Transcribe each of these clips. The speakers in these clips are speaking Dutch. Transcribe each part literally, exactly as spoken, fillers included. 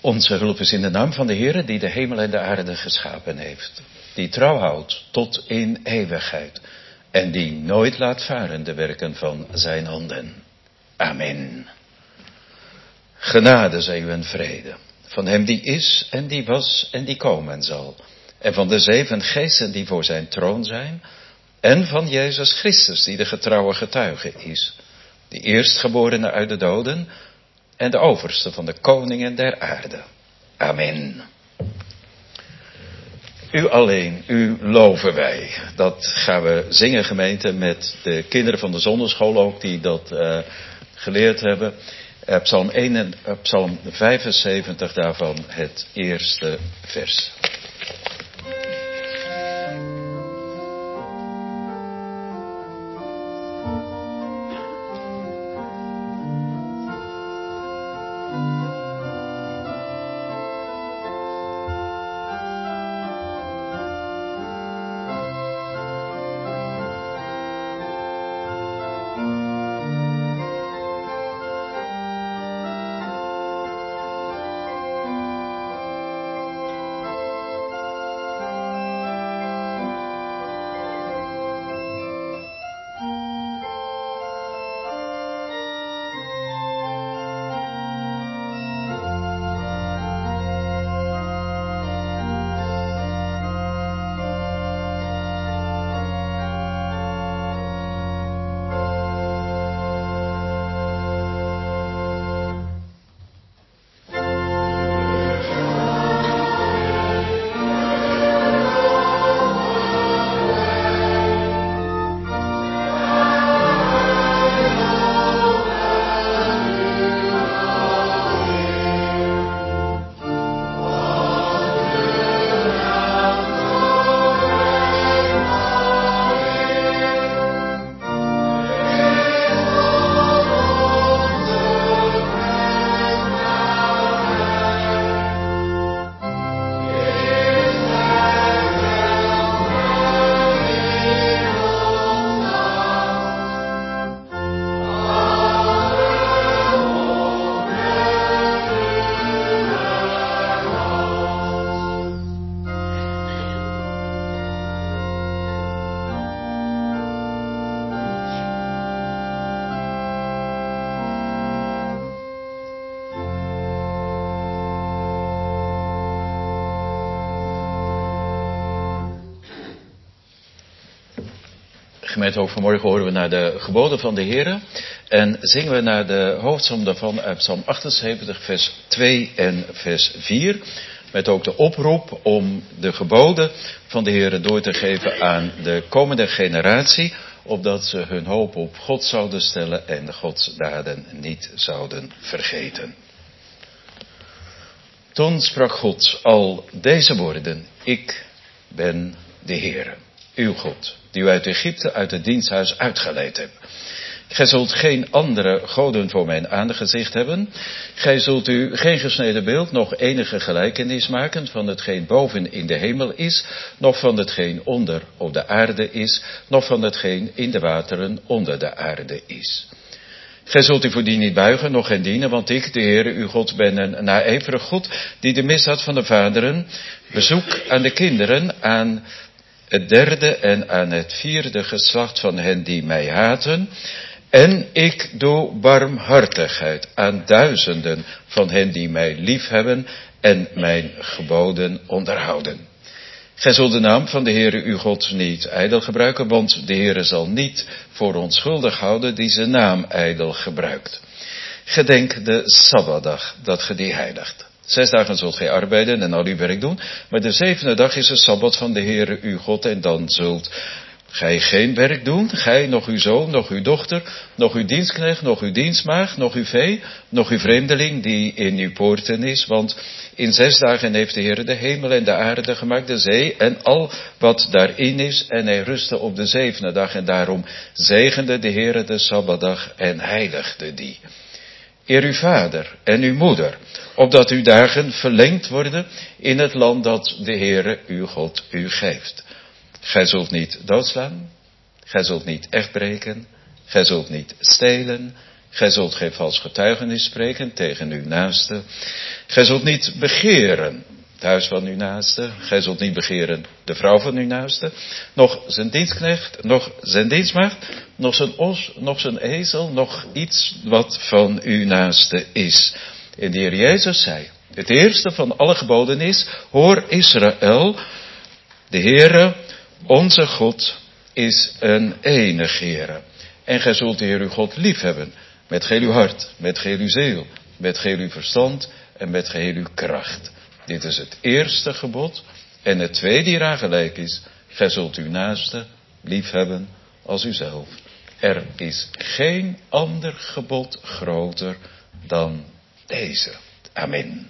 Onze hulp is in de naam van de Heere die de hemel en de aarde geschapen heeft. Die trouw houdt tot in eeuwigheid. En die nooit laat varen de werken van zijn handen. Amen. Genade zij u en vrede. Van hem die is en die was en die komen zal. En van de zeven geesten die voor zijn troon zijn. En van Jezus Christus die de getrouwe getuige is. Die eerstgeborene uit de doden. En de overste van de koningen der aarde. Amen. U alleen, u loven wij. Dat gaan we zingen, gemeente, met de kinderen van de zonneschool ook die dat uh, geleerd hebben. Uh, Psalm, één en, uh, Psalm vijfenzeventig daarvan het eerste vers. Gemeente, ook vanmorgen horen we naar de geboden van de Heere. En zingen we naar de hoofdsom daarvan uit Psalm achtenzeventig, vers twee en vers vier. Met ook de oproep om de geboden van de Heere door te geven aan de komende generatie. Opdat ze hun hoop op God zouden stellen en Gods daden niet zouden vergeten. Toen sprak God al deze woorden. Ik ben de Heere, uw God, die u uit Egypte, uit het diensthuis uitgeleid hebt. Gij zult geen andere goden voor mijn aangezicht hebben. Gij zult u geen gesneden beeld, nog enige gelijkenis maken van hetgeen boven in de hemel is, nog van hetgeen onder op de aarde is, nog van hetgeen in de wateren onder de aarde is. Gij zult u voor die niet buigen, nog hen dienen, want ik, de Heere, uw God, ben een naijverig God, die de misdaad van de vaderen bezoek aan de kinderen, aan het derde en aan het vierde geslacht van hen die mij haten. En ik doe barmhartigheid aan duizenden van hen die mij liefhebben en mijn geboden onderhouden. Gij zult de naam van de Heere uw God niet ijdel gebruiken, want de Heere zal niet voor onschuldig houden die zijn naam ijdel gebruikt. Gedenk de Sabbatdag, dat ge die heiligt. Zes dagen zult gij arbeiden en al uw werk doen, maar de zevende dag is de Sabbat van de Heere uw God en dan zult gij geen werk doen, gij, nog uw zoon, nog uw dochter, nog uw dienstknecht, nog uw dienstmaagd, nog uw vee, nog uw vreemdeling die in uw poorten is, want in zes dagen heeft de Heere de hemel en de aarde gemaakt, de zee en al wat daarin is, en hij rustte op de zevende dag en daarom zegende de Heere de Sabbatdag en heiligde die. Eer uw vader en uw moeder, opdat uw dagen verlengd worden in het land dat de Heere uw God u geeft. Gij zult niet doodslaan, gij zult niet echt breken, gij zult niet stelen, Gij zult geen vals getuigenis spreken tegen uw naaste. Gij zult niet begeren het huis van uw naaste. Gij zult niet begeren de vrouw van uw naaste. Nog zijn dienstknecht, nog zijn dienstmaagd, nog zijn os, nog zijn ezel, nog iets wat van uw naaste is. En de Heer Jezus zei, het eerste van alle geboden is, hoor Israël, de Heere, onze God, is een enige Heere. En gij zult de Heer uw God lief hebben, met geheel uw hart, met geheel uw ziel, met geheel uw verstand en met geheel uw kracht. Dit is het eerste gebod. En het tweede hieraan gelijk is, gij zult uw naaste lief hebben als uzelf. Er is geen ander gebod groter dan deze. Amen.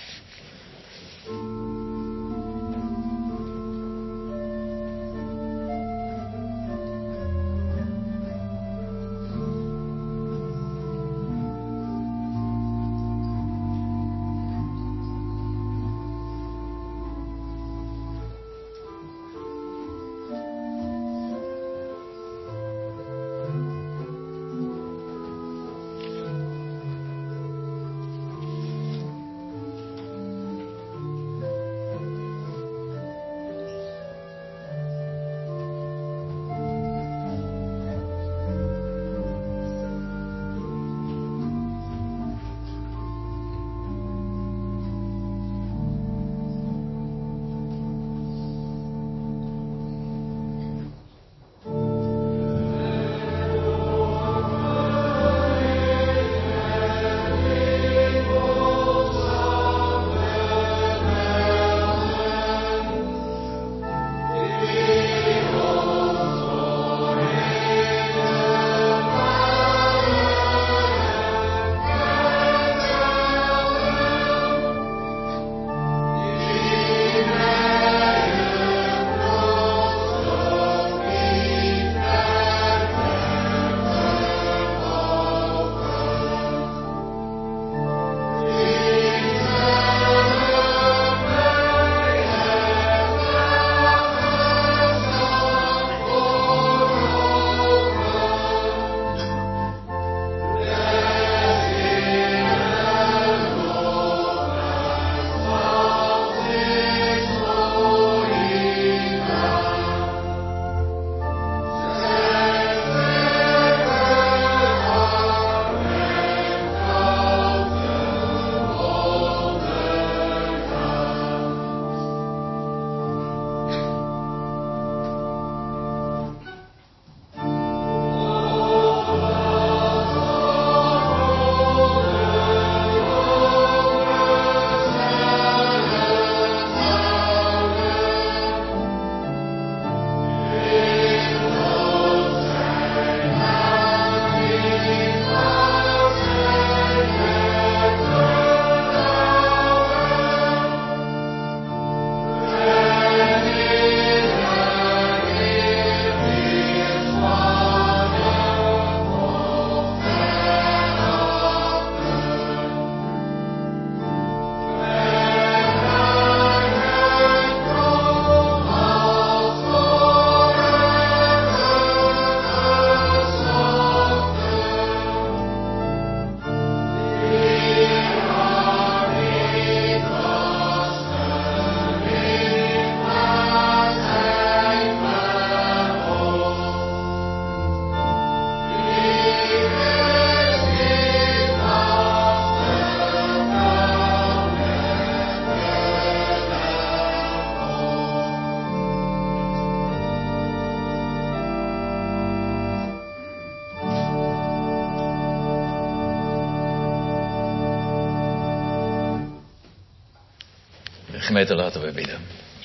Gemeente, laten we bidden.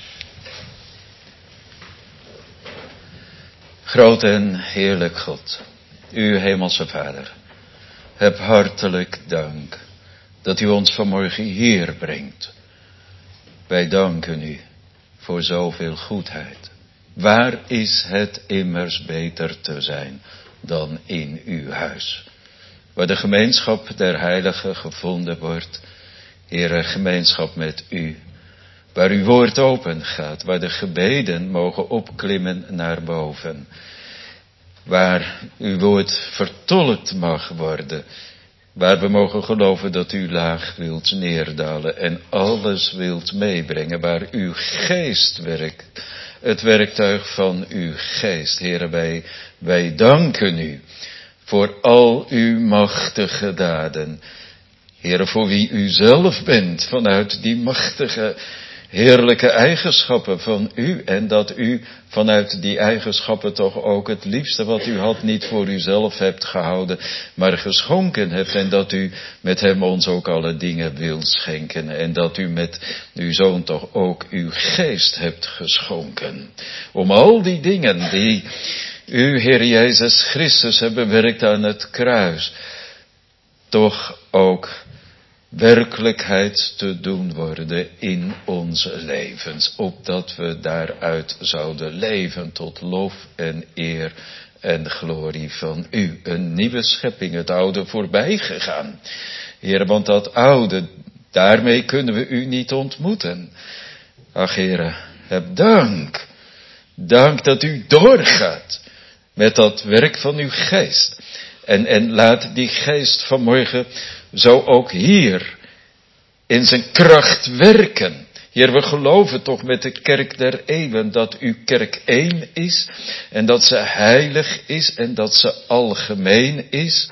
Groot en heerlijk God, u hemelse Vader, heb hartelijk dank dat u ons vanmorgen hier brengt. Wij danken u voor zoveel goedheid. Waar is het immers beter te zijn dan in uw huis, waar de gemeenschap der heiligen gevonden wordt, Heere, gemeenschap met u, waar uw woord open gaat, waar de gebeden mogen opklimmen naar boven, waar uw woord vertolkt mag worden. Waar we mogen geloven dat u laag wilt neerdalen en alles wilt meebrengen. Waar uw geest werkt. Het werktuig van uw geest. Heere, wij, wij danken u voor al uw machtige daden. Heere, voor wie u zelf bent, vanuit die machtige, heerlijke eigenschappen van u. En dat u vanuit die eigenschappen toch ook het liefste wat u had niet voor uzelf hebt gehouden, maar geschonken hebt. En dat u met hem ons ook alle dingen wilt schenken. En dat u met uw zoon toch ook uw geest hebt geschonken. Om al die dingen die u, Heer Jezus Christus, hebt bewerkt aan het kruis, toch ook werkelijkheid te doen worden in onze levens. Opdat we daaruit zouden leven tot lof en eer en glorie van u. Een nieuwe schepping, het oude voorbij gegaan. Heer, want dat oude, daarmee kunnen we u niet ontmoeten. Ach Heer, heb dank. Dank dat u doorgaat met dat werk van uw geest. En, en laat die geest vanmorgen zo ook hier in zijn kracht werken. Heer, we geloven toch met de kerk der eeuwen dat uw kerk één is. En dat ze heilig is en dat ze algemeen is.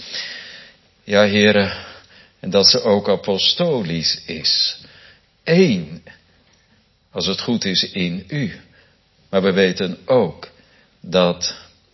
Ja, Heer, en dat ze ook apostolisch is. Eén, als het goed is in u. Maar we weten ook dat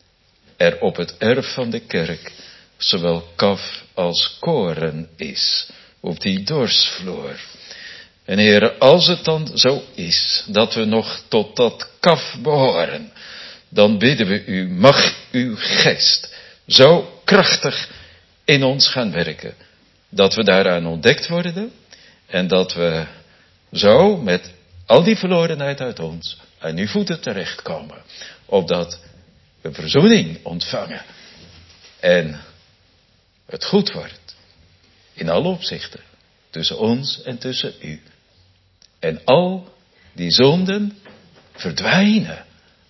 er op het erf van de kerk zowel kaf als koren is, op die dorsvloer. En Heere, als het dan zo is, dat we nog tot dat kaf behoren, dan bidden we u, mag uw geest zo krachtig in ons gaan werken, dat we daaraan ontdekt worden, en dat we zo met al die verlorenheid uit ons aan uw voeten terechtkomen, opdat we verzoening ontvangen en het goed wordt, in alle opzichten, tussen ons en tussen u. En al die zonden verdwijnen.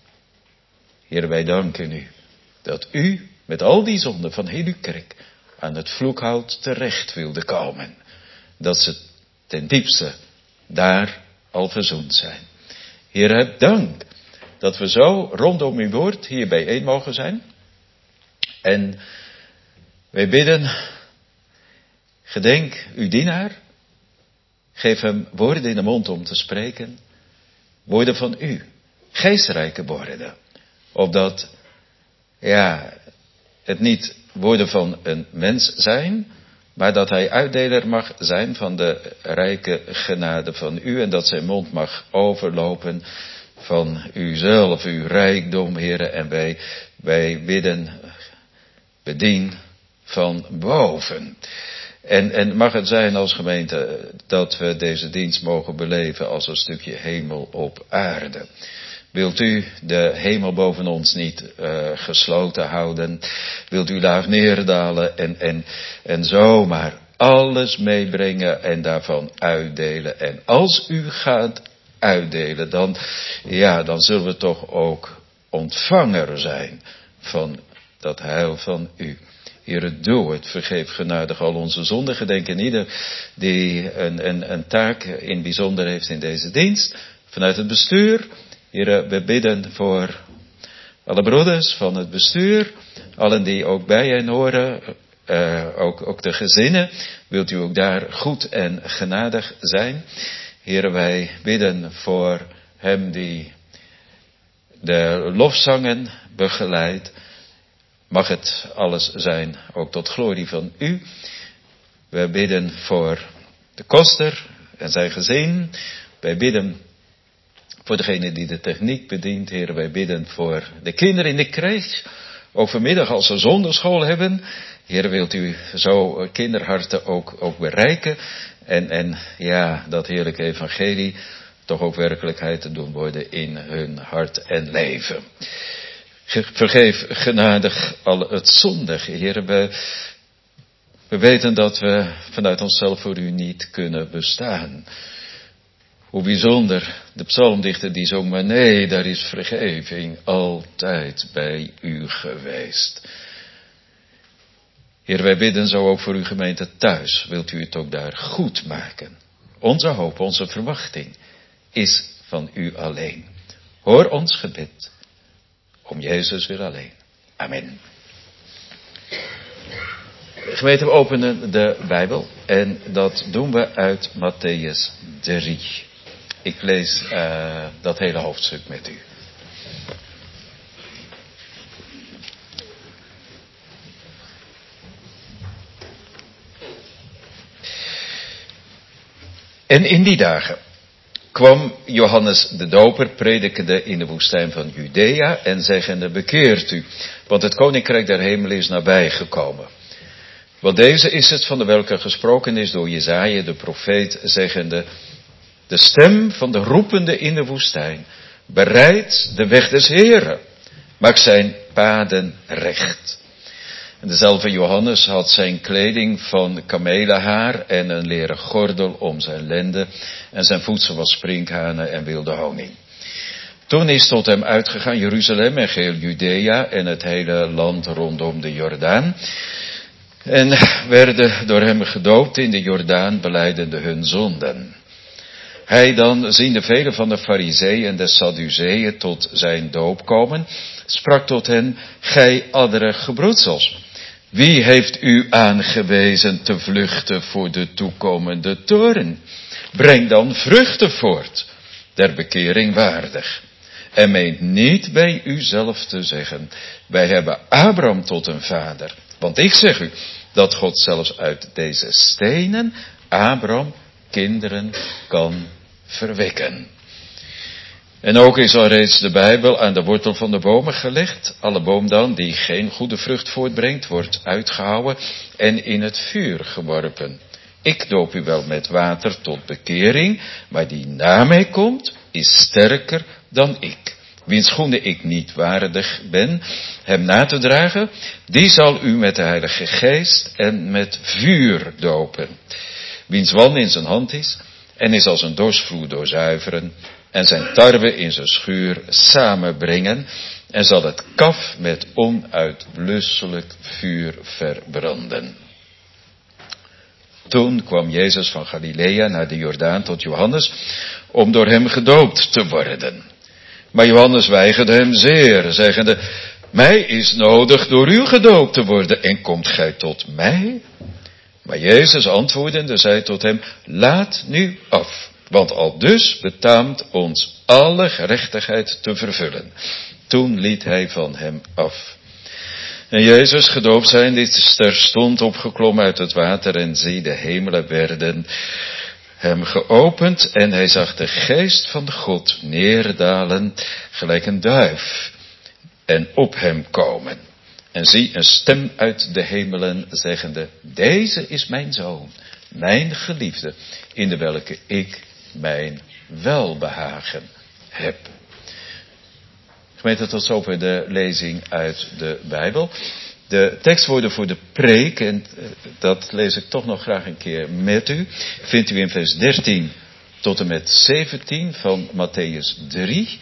Heer, wij danken u, dat u met al die zonden van heel uw kerk aan het vloekhout terecht wilde komen. Dat ze ten diepste daar al verzoend zijn. Heer, heb dank dat we zo rondom uw woord hier bijeen mogen zijn. En wij bidden, gedenk uw dienaar, geef hem woorden in de mond om te spreken, woorden van u, geestrijke woorden, opdat, ja, het niet woorden van een mens zijn, maar dat hij uitdeler mag zijn van de rijke genade van u en dat zijn mond mag overlopen van uzelf, uw rijkdom, Heere, en wij, wij bidden, bedien van boven. En, en mag het zijn als gemeente dat we deze dienst mogen beleven als een stukje hemel op aarde. Wilt u de hemel boven ons niet uh, gesloten houden? Wilt u laag neerdalen en, en, en zomaar alles meebrengen en daarvan uitdelen? En als u gaat uitdelen, dan, ja, dan zullen we toch ook ontvanger zijn van dat heil van u. Heere, doe het, vergeef genadig al onze zonden. Gedenk aan ieder die een, een, een taak in bijzonder heeft in deze dienst. Vanuit het bestuur. Heere, we bidden voor alle broeders van het bestuur. Allen die ook bij hen horen. Uh, ook, ook de gezinnen. Wilt u ook daar goed en genadig zijn. Heere, wij bidden voor hem die de lofzangen begeleidt. Mag het alles zijn, ook tot glorie van u. We bidden voor de koster en zijn gezin. Wij bidden voor degene die de techniek bedient, Heer. Wij bidden voor de kinderen in de crèche. Ook vanmiddag als ze zonderschool hebben. Heer, wilt u zo kinderharten ook, ook bereiken. En, en ja, dat heerlijke evangelie toch ook werkelijkheid te doen worden in hun hart en leven. Vergeef genadig al het zondige, Heer. We, we weten dat we vanuit onszelf voor u niet kunnen bestaan. Hoe bijzonder, de psalmdichter die zong, maar nee, daar is vergeving altijd bij u geweest. Heer, wij bidden zo ook voor uw gemeente thuis. Wilt u het ook daar goed maken? Onze hoop, onze verwachting is van u alleen. Hoor ons gebed. Om Jezus wil alleen. Amen. Gemeente, we openen de Bijbel en dat doen we uit Mattheüs drie. Ik lees uh, dat hele hoofdstuk met u. En in die dagen kwam Johannes de Doper predikende in de woestijn van Judea en zeggende, bekeert u, want het koninkrijk der hemelen is nabij gekomen. Want deze is het van de welke gesproken is door Jesaja de profeet, zeggende, de stem van de roepende in de woestijn, bereid de weg des Heeren, maak zijn paden recht. En dezelfde Johannes had zijn kleding van kamelenhaar en een leren gordel om zijn lenden, en zijn voedsel was sprinkhanen en wilde honing. Toen is tot hem uitgegaan Jeruzalem en geheel Judea en het hele land rondom de Jordaan. En werden door hem gedoopt in de Jordaan, belijdende hun zonden. Hij dan, ziende velen van de Farizeeën en de Sadduceeën tot zijn doop komen, sprak tot hen, gij addere gebroedsels, wie heeft u aangewezen te vluchten voor de toekomende toorn? Breng dan vruchten voort, der bekering waardig. En meent niet bij uzelf te zeggen, wij hebben Abraham tot een vader. Want ik zeg u, dat God zelfs uit deze stenen Abraham kinderen kan verwekken. En ook is al reeds de Bijbel aan de wortel van de bomen gelegd. Alle boom dan, die geen goede vrucht voortbrengt, wordt uitgehouwen en in het vuur geworpen. Ik doop u wel met water tot bekering, maar die na mij komt, is sterker dan ik. Wiens schoenen ik niet waardig ben hem na te dragen, die zal u met de Heilige Geest en met vuur dopen. Wiens wan in zijn hand is en is als een dorsvloer doorzuiveren en zijn tarwe in zijn schuur samenbrengen en zal het kaf met onuitblusselijk vuur verbranden. Toen kwam Jezus van Galilea naar de Jordaan tot Johannes om door hem gedoopt te worden. Maar Johannes weigerde hem zeer, zeggende, mij is nodig door u gedoopt te worden en komt gij tot mij? Maar Jezus antwoordende zei tot hem, laat nu af, want aldus betaamt ons alle gerechtigheid te vervullen. Toen liet hij van hem af. En Jezus gedoopt zijnde is terstond opgeklommen uit het water en zie de hemelen werden hem geopend en hij zag de geest van God neerdalen gelijk een duif en op hem komen. En zie een stem uit de hemelen zeggende, deze is mijn zoon, mijn geliefde, in de welke ik mijn welbehagen heb. Gemeente, tot zover de lezing uit de Bijbel. De tekstwoorden voor de preek, en dat lees ik toch nog graag een keer met u, vindt u in vers dertien tot en met zeventien van Mattheüs drie.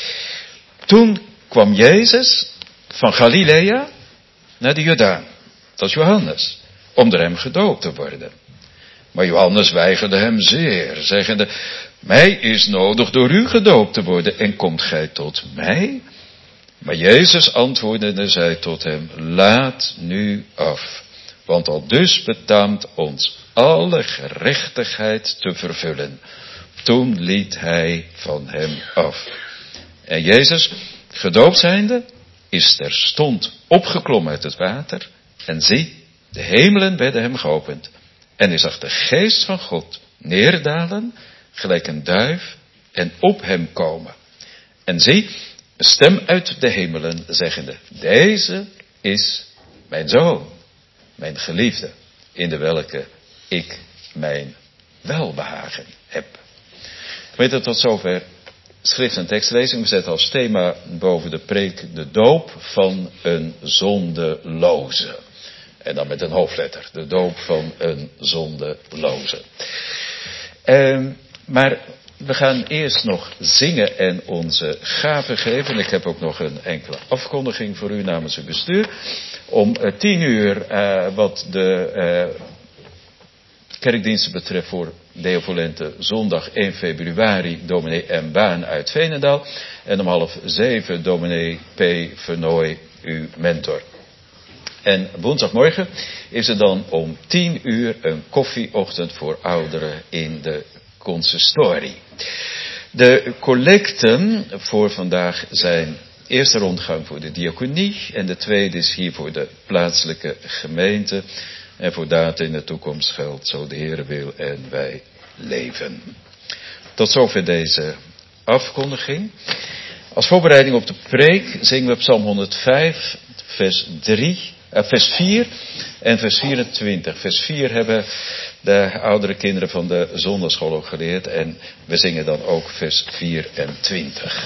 Toen kwam Jezus van Galilea naar de Jordaan, dat is Johannes, om door hem gedoopt te worden. Maar Johannes weigerde hem zeer, zeggende, mij is nodig door u gedoopt te worden en komt gij tot mij? Maar Jezus antwoordende zei tot hem, laat nu af, want aldus betaamt ons alle gerechtigheid te vervullen. Toen liet hij van hem af. En Jezus, gedoopt zijnde, is terstond opgeklommen uit het water, en zie, de hemelen werden hem geopend, en hij zag de geest van God neerdalen, gelijk een duif, en op hem komen. En zie, een stem uit de hemelen zeggende, deze is mijn zoon, mijn geliefde, in de welke ik mijn welbehagen heb. Ik weet dat tot zover schrift- en tekstlezing. We zetten als thema boven de preek de doop van een zondeloze. En dan met een hoofdletter, de doop van een zondeloze. Um, maar We gaan eerst nog zingen en onze gaven geven. Ik heb ook nog een enkele afkondiging voor u namens het bestuur. Om uh, tien uur uh, wat de uh, kerkdiensten betreft voor Deo Volente zondag één februari dominee M. Baan uit Veenendaal. En om half zeven dominee P. Vernooy, uw mentor. En woensdagmorgen is er dan om tien uur een koffieochtend voor ouderen in de consistorie. De collecten voor vandaag zijn eerste rondgang voor de diaconie en de tweede is hier voor de plaatselijke gemeente. En voor data in de toekomst geldt, zo de Heere wil en wij leven. Tot zover deze afkondiging. Als voorbereiding op de preek zingen we Psalm honderdvijf, vers drie, uh, vers vier en vers vierentwintig. Vers vier hebben de oudere kinderen van de zondagschool ook geleerd en we zingen dan ook vers vierentwintig.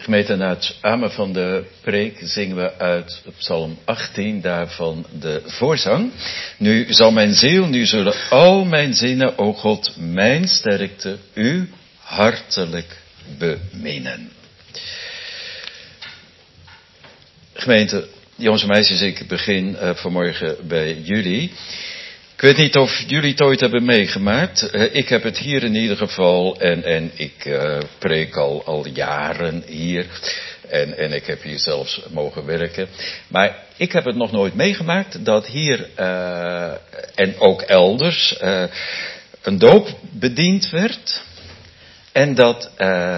Gemeente, na het amen van de preek zingen we uit Psalm achttien, daarvan de voorzang. Nu zal mijn ziel, nu zullen al mijn zinnen, o God, mijn sterkte, u hartelijk beminnen. Gemeente, jongens en meisjes, ik begin uh, vanmorgen bij jullie. Ik weet niet of jullie het ooit hebben meegemaakt. Uh, ik heb het hier in ieder geval en, en ik uh, preek al, al jaren hier. En, en ik heb hier zelfs mogen werken. Maar ik heb het nog nooit meegemaakt dat hier uh, en ook elders uh, een doop bediend werd. En dat uh,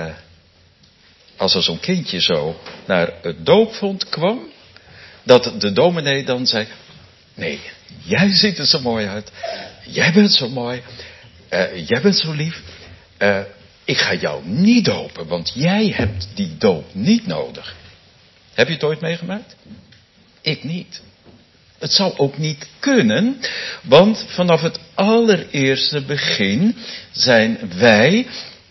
als er zo'n kindje zo naar het doopvond kwam, dat de dominee dan zei: nee, jij ziet er zo mooi uit. Jij bent zo mooi. Uh, jij bent zo lief. Uh, ik ga jou niet dopen, want jij hebt die doop niet nodig. Heb je het ooit meegemaakt? Ik niet. Het zou ook niet kunnen, want vanaf het allereerste begin zijn wij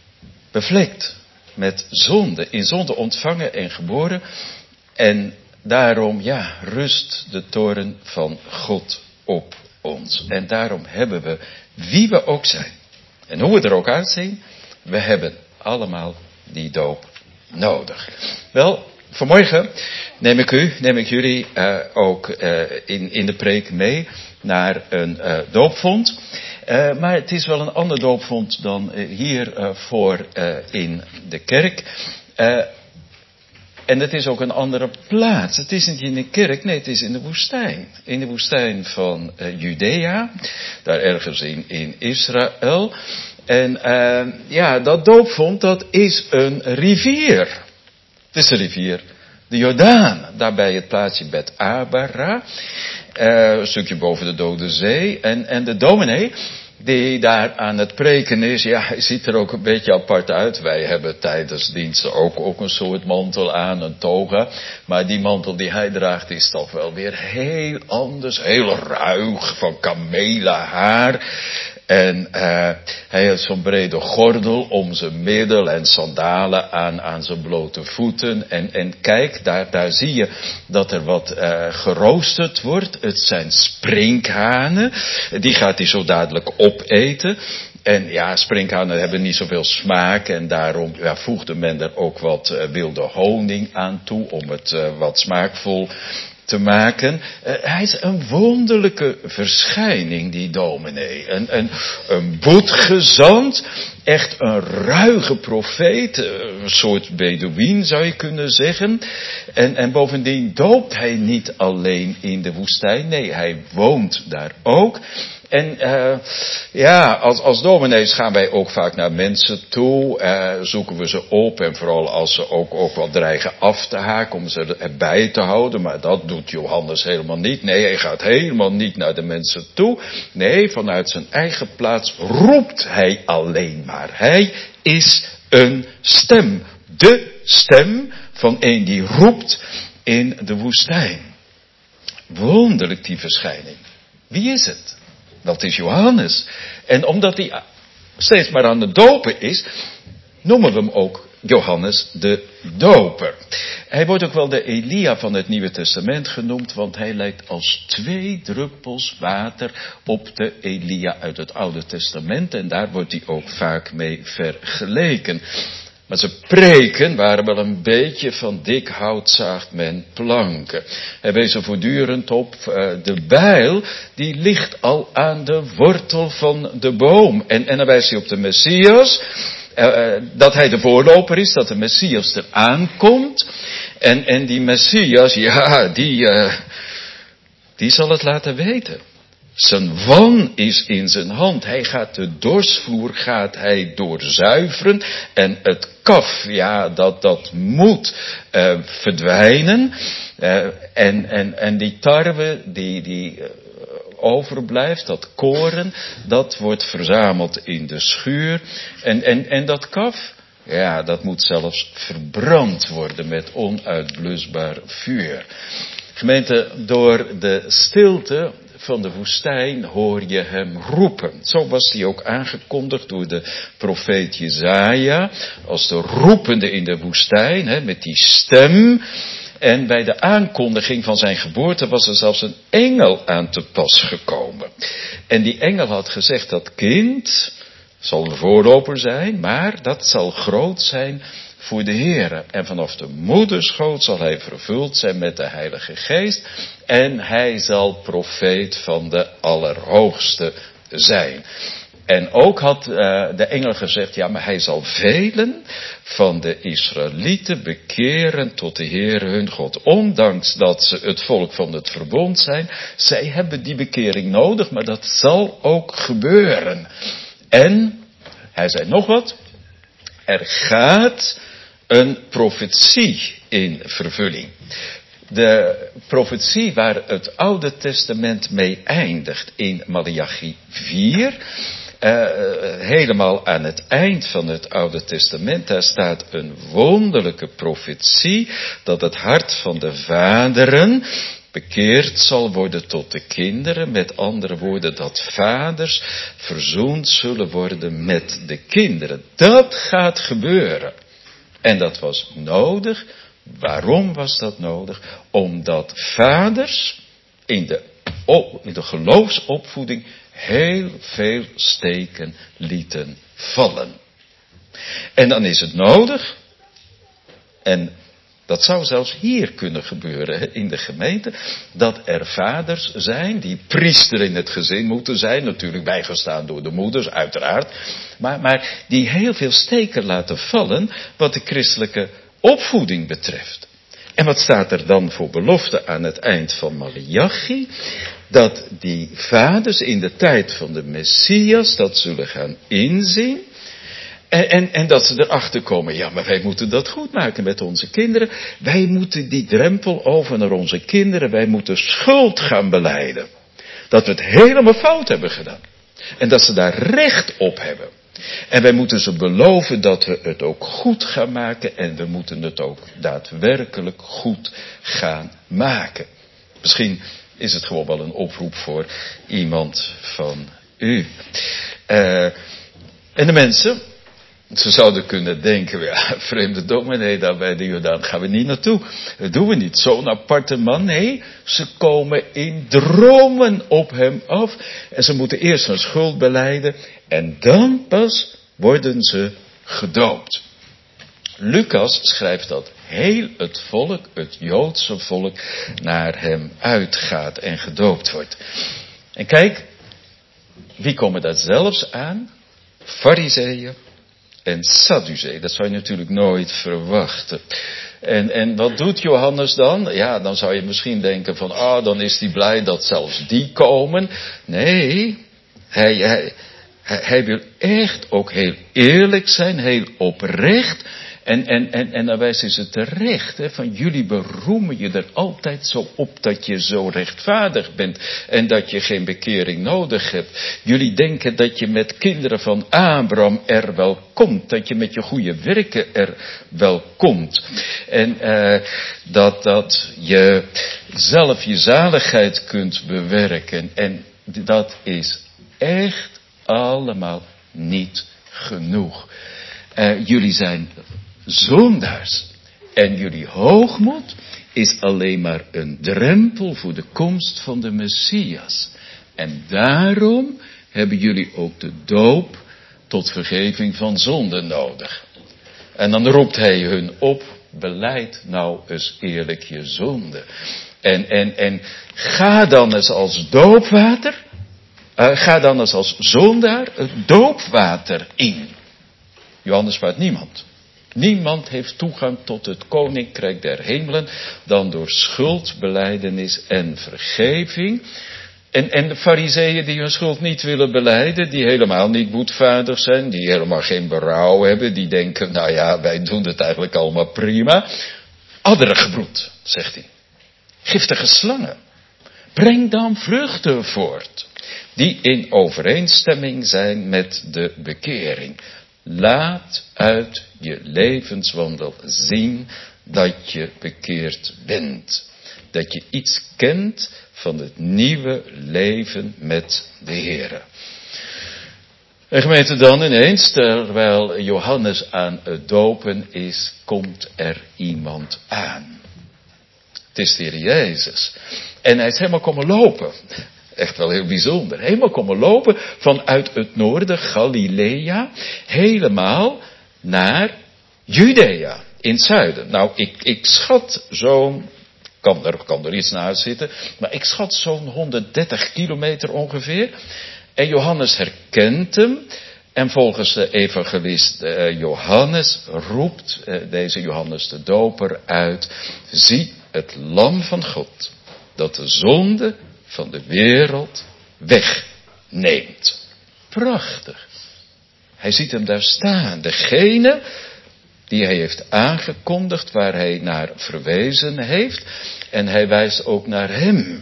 bevlekt met zonde, in zonde ontvangen en geboren. En daarom, ja, rust de toorn van God op ons. En daarom hebben we, wie we ook zijn, en hoe we er ook uitzien, we hebben allemaal die doop nodig. Wel, vanmorgen neem ik u, neem ik jullie uh, ook uh, in, in de preek mee naar een uh, doopvond. Uh, maar het is wel een ander doopvond dan uh, hier uh, voor uh, in de kerk. Uh, En het is ook een andere plaats. Het is niet in de kerk, nee, het is in de woestijn. In de woestijn van uh, Judea, daar ergens in, in Israël. En uh, ja, dat doopvond, dat is een rivier. Het is de rivier de Jordaan, daarbij het plaatsje Bet Abara. Uh, een stukje boven de Dode Zee. En, en de dominee die daar aan het preken is, ja, hij ziet er ook een beetje apart uit. Wij hebben tijdens diensten ook, ook een soort mantel aan, een toga. Maar die mantel die hij draagt is toch wel weer heel anders. Heel ruig, van kamelenhaar. En uh, hij heeft zo'n brede gordel om zijn middel en sandalen aan, aan zijn blote voeten. En, en kijk, daar, daar zie je dat er wat uh, geroosterd wordt. Het zijn sprinkhanen. Die gaat hij zo dadelijk opeten. En ja, sprinkhanen hebben niet zoveel smaak en daarom ja, voegde men er ook wat uh, wilde honing aan toe om het uh, wat smaakvol te maken. Uh, hij is een wonderlijke verschijning, die dominee. Een, een, een boetgezant, echt een ruige profeet, een soort Bedouin zou je kunnen zeggen. En, en bovendien doopt hij niet alleen in de woestijn, nee, hij woont daar ook. En uh, ja, als, als dominees gaan wij ook vaak naar mensen toe, uh, zoeken we ze op en vooral als ze ook, ook wat dreigen af te haken om ze erbij te houden. Maar dat doet Johannes helemaal niet. Nee, hij gaat helemaal niet naar de mensen toe. Nee, vanuit zijn eigen plaats roept hij alleen maar. Hij is een stem. De stem van een die roept in de woestijn. Wonderlijk die verschijning. Wie is het? Dat is Johannes. En omdat hij steeds maar aan het dopen is, noemen we hem ook Johannes de Doper. Hij wordt ook wel de Elia van het Nieuwe Testament genoemd, want hij lijkt als twee druppels water op de Elia uit het Oude Testament. En daar wordt hij ook vaak mee vergeleken. Maar zijn preken waren wel een beetje van dik hout zaagt men planken. Hij wees er voortdurend op, uh, de bijl die ligt al aan de wortel van de boom. En, en dan wijst hij op de Messias, uh, dat hij de voorloper is, dat de Messias er aankomt. En, en die Messias, ja, die, uh, die zal het laten weten. Zijn wan is in zijn hand. Hij gaat de dorsvloer gaat hij doorzuiveren. En het kaf, ja, dat, dat moet uh, verdwijnen. Uh, en, en, en die tarwe die, die uh, overblijft, dat koren, dat wordt verzameld in de schuur. En, en, en dat kaf, ja, dat moet zelfs verbrand worden met onuitblusbaar vuur. Gemeente, door de stilte van de woestijn hoor je hem roepen. Zo was hij ook aangekondigd door de profeet Jesaja, als de roepende in de woestijn, hè, met die stem. En bij de aankondiging van zijn geboorte was er zelfs een engel aan te pas gekomen. En die engel had gezegd, dat kind zal de voorloper zijn, maar dat zal groot zijn voor de Heere. En vanaf de moederschoot zal hij vervuld zijn met de Heilige Geest. En hij zal profeet van de Allerhoogste zijn. En ook had uh, de engel gezegd, ja, maar hij zal velen van de Israëlieten bekeren tot de Heere hun God. Ondanks dat ze het volk van het verbond zijn, zij hebben die bekering nodig, maar dat zal ook gebeuren. En, hij zei nog wat, er gaat een profetie in vervulling. De profetie waar het Oude Testament mee eindigt in Maleachi vier... Uh, helemaal aan het eind van het Oude Testament, daar staat een wonderlijke profetie, dat het hart van de vaderen bekeerd zal worden tot de kinderen. Met andere woorden, dat vaders verzoend zullen worden met de kinderen. Dat gaat gebeuren. En dat was nodig. Waarom was dat nodig? Omdat vaders in de, in de geloofsopvoeding heel veel steken lieten vallen. En dan is het nodig, en dat zou zelfs hier kunnen gebeuren in de gemeente, dat er vaders zijn die priester in het gezin moeten zijn, natuurlijk bijgestaan door de moeders, uiteraard, maar, maar die heel veel steken laten vallen wat de christelijke opvoeding betreft. En wat staat er dan voor belofte aan het eind van Maleachi? Dat die vaders in de tijd van de Messias dat zullen gaan inzien. En, en, en dat ze erachter komen, ja, maar wij moeten dat goed maken met onze kinderen. Wij moeten die drempel over naar onze kinderen. Wij moeten schuld gaan belijden. Dat we het helemaal fout hebben gedaan. En dat ze daar recht op hebben. En wij moeten ze beloven dat we het ook goed gaan maken. En we moeten het ook daadwerkelijk goed gaan maken. Misschien is het gewoon wel een oproep voor iemand van u. Uh, en de mensen, ze zouden kunnen denken, ja, vreemde dominee daar bij de Jordaan gaan we niet naartoe. Dat doen we niet. Zo'n aparte man. Nee, ze komen in dromen op hem af. En ze moeten eerst hun schuld belijden. En dan pas worden ze gedoopt. Lucas schrijft dat heel het volk, het Joodse volk, naar hem uitgaat en gedoopt wordt. En kijk, wie komen daar zelfs aan? Farizeeën en Sadduceeën. Dat zou je natuurlijk nooit verwachten. En, en wat doet Johannes dan? Ja, dan zou je misschien denken van, ah, dan is hij blij dat zelfs die komen. Nee, hij, hij, hij, hij wil echt ook heel eerlijk zijn, heel oprecht. En, en, en, en dan wijzen ze terecht, hè, van jullie beroemen je er altijd zo op dat je zo rechtvaardig bent en dat je geen bekering nodig hebt. Jullie denken dat je met kinderen van Abraham er wel komt, dat je met je goede werken er wel komt. En uh, dat, dat je zelf je zaligheid kunt bewerken. En dat is echt allemaal niet genoeg. Uh, jullie zijn zondaars. En jullie hoogmoed is alleen maar een drempel voor de komst van de Messias. En daarom hebben jullie ook de doop tot vergeving van zonden nodig. En dan roept hij hun op, belijd nou eens eerlijk je zonde. En, en, en ga dan eens als doopwater, uh, ga dan eens als zondaar het doopwater in. Johannes vraagt niemand. Niemand heeft toegang tot het koninkrijk der hemelen dan door schuldbelijdenis en vergeving. En, en de farizeeën die hun schuld niet willen belijden, die helemaal niet boetvaardig zijn, die helemaal geen berouw hebben, die denken, nou ja, wij doen het eigenlijk allemaal prima. Adderengebroed, zegt hij. Giftige slangen. Breng dan vruchten voort, die in overeenstemming zijn met de bekering. Laat uit je levenswandel zien dat je bekeerd bent. Dat je iets kent van het nieuwe leven met de Heere. En gemeente, dan ineens, terwijl Johannes aan het dopen is, komt er iemand aan. Het is de Heer Jezus. En hij is helemaal komen lopen. Echt wel heel bijzonder. Helemaal komen lopen vanuit het noorden, Galilea, helemaal naar Judea, in het zuiden. Nou, ik, ik schat zo'n, kan er, kan er iets naast zitten, maar ik schat zo'n honderddertig kilometer ongeveer. En Johannes herkent hem. En volgens de evangelist uh, Johannes roept uh, deze Johannes de Doper uit: zie het lam van God, dat de zonde van de wereld wegneemt. Prachtig. Hij ziet hem daar staan. Degene die hij heeft aangekondigd, waar hij naar verwezen heeft. En hij wijst ook naar hem.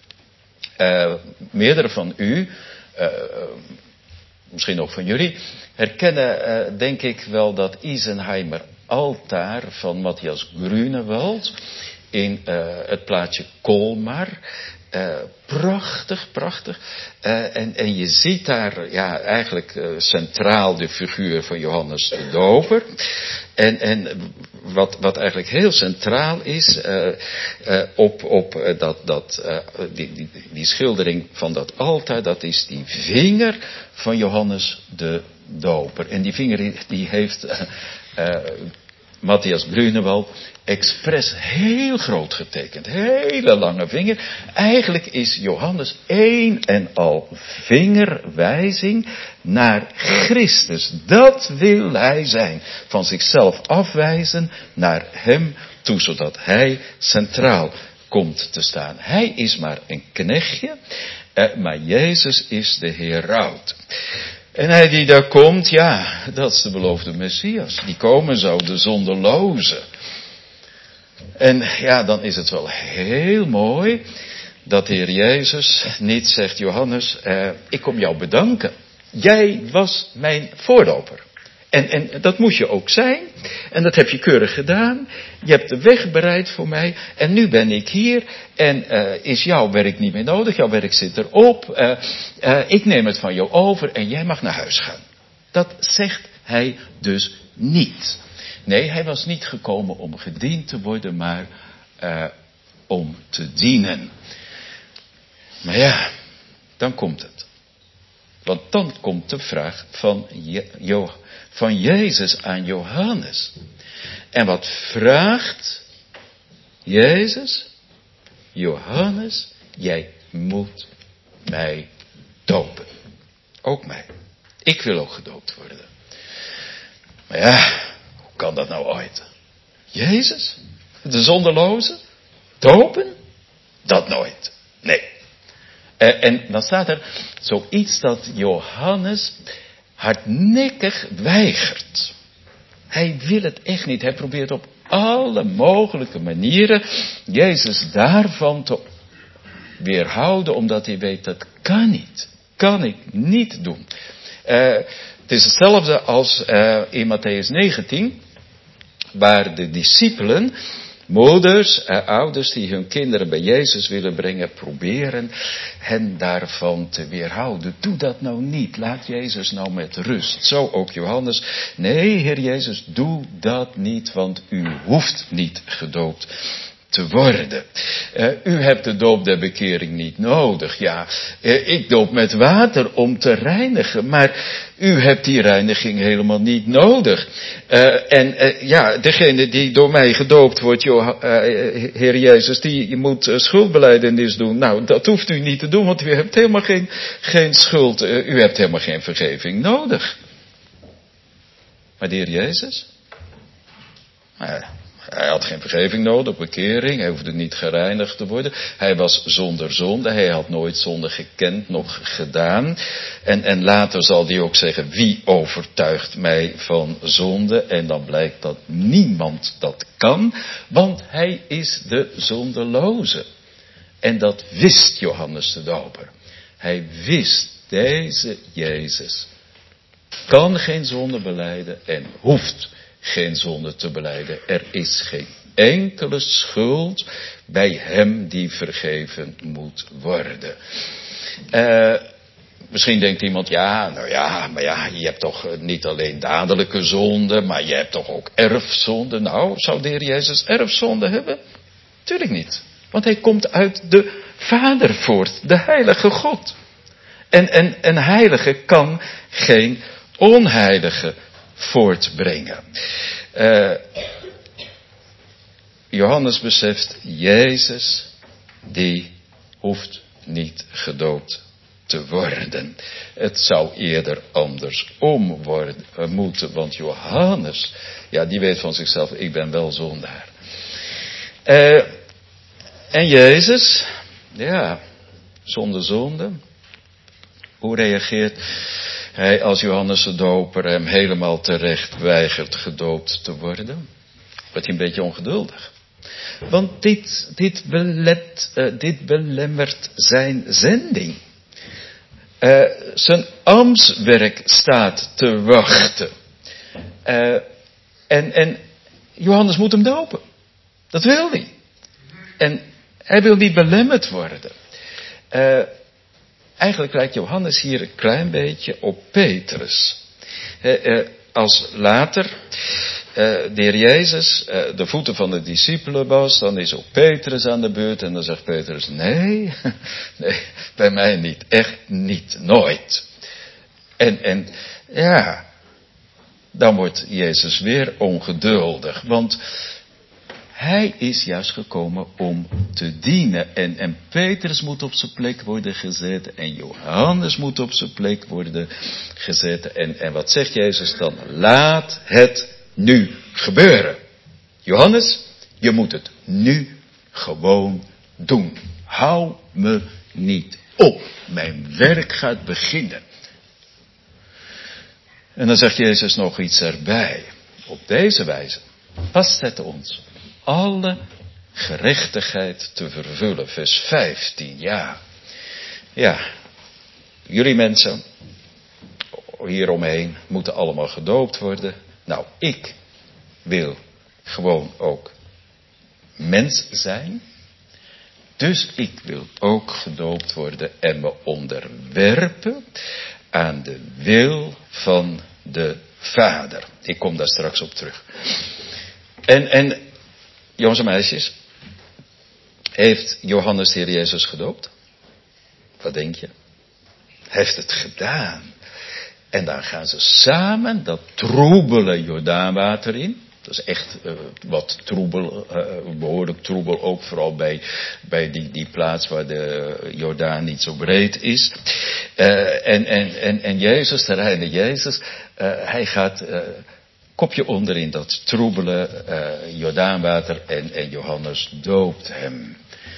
Uh, meerdere van u, uh, misschien ook van jullie, herkennen uh, denk ik wel dat Isenheimer altaar van Matthias Grunewald in uh, het plaatsje Kolmar. Uh, prachtig, prachtig. Uh, en, en je ziet daar ja, eigenlijk uh, centraal de figuur van Johannes de Doper. En, en wat, wat eigenlijk heel centraal is uh, uh, op, op uh, dat, dat, uh, die, die, die schildering van dat altaar, dat is die vinger van Johannes de Doper. En die vinger die heeft uh, uh, Matthias Grunewald expres heel groot getekend. Hele lange vinger. Eigenlijk is Johannes één en al vingerwijzing naar Christus. Dat wil hij zijn. Van zichzelf afwijzen naar hem toe, zodat hij centraal komt te staan. Hij is maar een knechtje, eh, maar Jezus is de heraut. En hij die daar komt, ja, dat is de beloofde Messias. Die komen zou, de zonderloze. En ja, dan is het wel heel mooi dat de Heer Jezus niet zegt: Johannes, eh, ik kom jou bedanken. Jij was mijn voorloper. En, en dat moet je ook zijn. En dat heb je keurig gedaan. Je hebt de weg bereid voor mij. En nu ben ik hier. En uh, is jouw werk niet meer nodig. Jouw werk zit erop. Uh, uh, ik neem het van jou over en jij mag naar huis gaan. Dat zegt hij dus niet. Nee, hij was niet gekomen om gediend te worden, maar uh, om te dienen. Maar ja, dan komt het. Want dan komt de vraag van, Je, Jo, van Jezus aan Johannes. En wat vraagt Jezus? Johannes, jij moet mij dopen. Ook mij. Ik wil ook gedoopt worden. Maar ja, hoe kan dat nou ooit? Jezus, de zonderloze, dopen? Dat nooit. Nee. Uh, en dan staat er zoiets dat Johannes hardnekkig weigert. Hij wil het echt niet. Hij probeert op alle mogelijke manieren Jezus daarvan te weerhouden, omdat hij weet dat kan niet. Kan ik niet doen. Uh, het is hetzelfde als uh, in Matthäus negentien, waar de discipelen, moeders en ouders die hun kinderen bij Jezus willen brengen, proberen hen daarvan te weerhouden. Doe dat nou niet. Laat Jezus nou met rust. Zo ook Johannes. Nee, Heer Jezus, doe dat niet, want u hoeft niet gedoopt te worden. Uh, u hebt de doop der bekering niet nodig. Ja, uh, ik doop met water om te reinigen, maar u hebt die reiniging helemaal niet nodig. Uh, en uh, ja, degene die door mij gedoopt wordt, joh, uh, Heer Jezus, die moet uh, schuldbelijdenis doen. Nou, dat hoeft u niet te doen, want u hebt helemaal geen, geen schuld, uh, u hebt helemaal geen vergeving nodig. Maar de Heer Jezus? Uh, Hij had geen vergeving nodig, bekering, hij hoefde niet gereinigd te worden. Hij was zonder zonde, hij had nooit zonde gekend, nog gedaan. En, en later zal hij ook zeggen, wie overtuigt mij van zonde? En dan blijkt dat niemand dat kan, want hij is de zonderloze. En dat wist Johannes de Doper. Hij wist, deze Jezus kan geen zonde belijden en hoeft geen zonde te belijden. Er is geen enkele schuld bij hem die vergeven moet worden. Uh, misschien denkt iemand, ja, nou ja, maar ja, je hebt toch niet alleen dadelijke zonde, maar je hebt toch ook erfzonde. Nou, zou de Heer Jezus erfzonde hebben? Tuurlijk niet. Want hij komt uit de Vader voort, de heilige God. En, en een heilige kan geen onheilige voortbrengen. Uh, Johannes beseft, Jezus, die hoeft niet gedoopt te worden. Het zou eerder andersom worden, uh, moeten, want Johannes, ja, die weet van zichzelf, ik ben wel zondaar. Uh, en Jezus, ja, zonder zonde. Hoe reageert hij als Johannes de Doper hem helemaal terecht weigert gedoopt te worden? Wordt hij een beetje ongeduldig. Want dit, dit, belet, uh, dit belemmert zijn zending. Uh, zijn ambtswerk staat te wachten. Uh, en, en Johannes moet hem dopen. Dat wil hij. En hij wil niet belemmerd worden. Uh, eigenlijk lijkt Johannes hier een klein beetje op Petrus. Uh, uh, als later uh, de Heer Jezus uh, de voeten van de discipelen was, dan is ook Petrus aan de beurt en dan zegt Petrus, nee, nee, bij mij niet, echt niet, nooit. En, en ja, dan wordt Jezus weer ongeduldig, want hij is juist gekomen om te dienen. En, en Petrus moet op zijn plek worden gezet. En Johannes moet op zijn plek worden gezet. En, en wat zegt Jezus dan? Laat het nu gebeuren. Johannes, je moet het nu gewoon doen. Hou me niet op. Mijn werk gaat beginnen. En dan zegt Jezus nog iets erbij. Op deze wijze past het ons alle gerechtigheid te vervullen. Vers vijftien, ja. Ja, jullie mensen hieromheen moeten allemaal gedoopt worden. Nou, ik wil gewoon ook mens zijn. Dus ik wil ook gedoopt worden en me onderwerpen aan de wil van de Vader. Ik kom daar straks op terug. En, en jongens en meisjes, heeft Johannes de Heer Jezus gedoopt? Wat denk je? Hij heeft het gedaan. En dan gaan ze samen dat troebele Jordaanwater in. Dat is echt uh, wat troebel, uh, behoorlijk troebel, ook vooral bij, bij die, die plaats waar de Jordaan niet zo breed is. Uh, en, en, en, en Jezus, de reine Jezus, uh, hij gaat uh, kopje onder in dat troebele uh, Jordaanwater en, en Johannes doopt hem.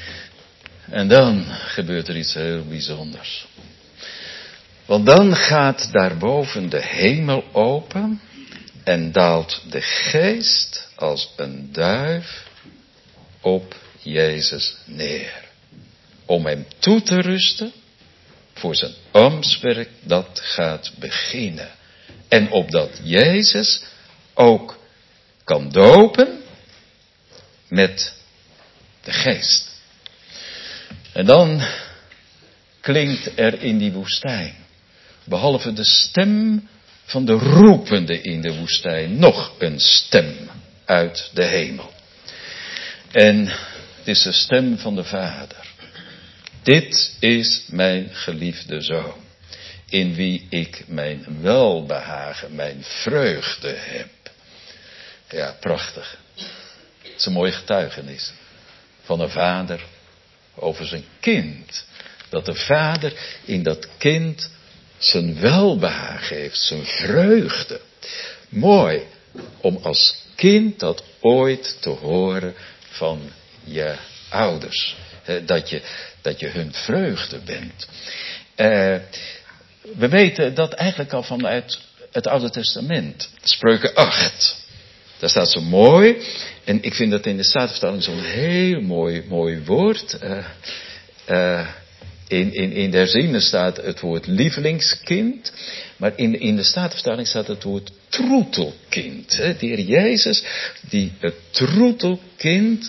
En dan gebeurt er iets heel bijzonders. Want dan gaat daarboven de hemel open en daalt de geest als een duif op Jezus neer. Om hem toe te rusten voor zijn ambtswerk dat gaat beginnen. En opdat Jezus ook kan dopen met de geest. En dan klinkt er in die woestijn, behalve de stem van de roepende in de woestijn, nog een stem uit de hemel. En het is de stem van de Vader. Dit is mijn geliefde Zoon, in wie ik mijn welbehagen, mijn vreugde heb. Ja, prachtig. Het is een mooie getuigenis van een vader over zijn kind. Dat de vader in dat kind zijn welbehagen heeft, zijn vreugde. Mooi om als kind dat ooit te horen van je ouders. Dat je, dat je hun vreugde bent. Uh, we weten dat eigenlijk al vanuit het Oude Testament. Spreuken acht. Daar staat zo mooi. En ik vind dat in de Statenvertaling zo'n heel mooi, mooi woord. Uh, uh, in, in, in de herziene staat het woord lievelingskind. Maar in, in de Statenvertaling staat het woord troetelkind. De Heer Jezus die het troetelkind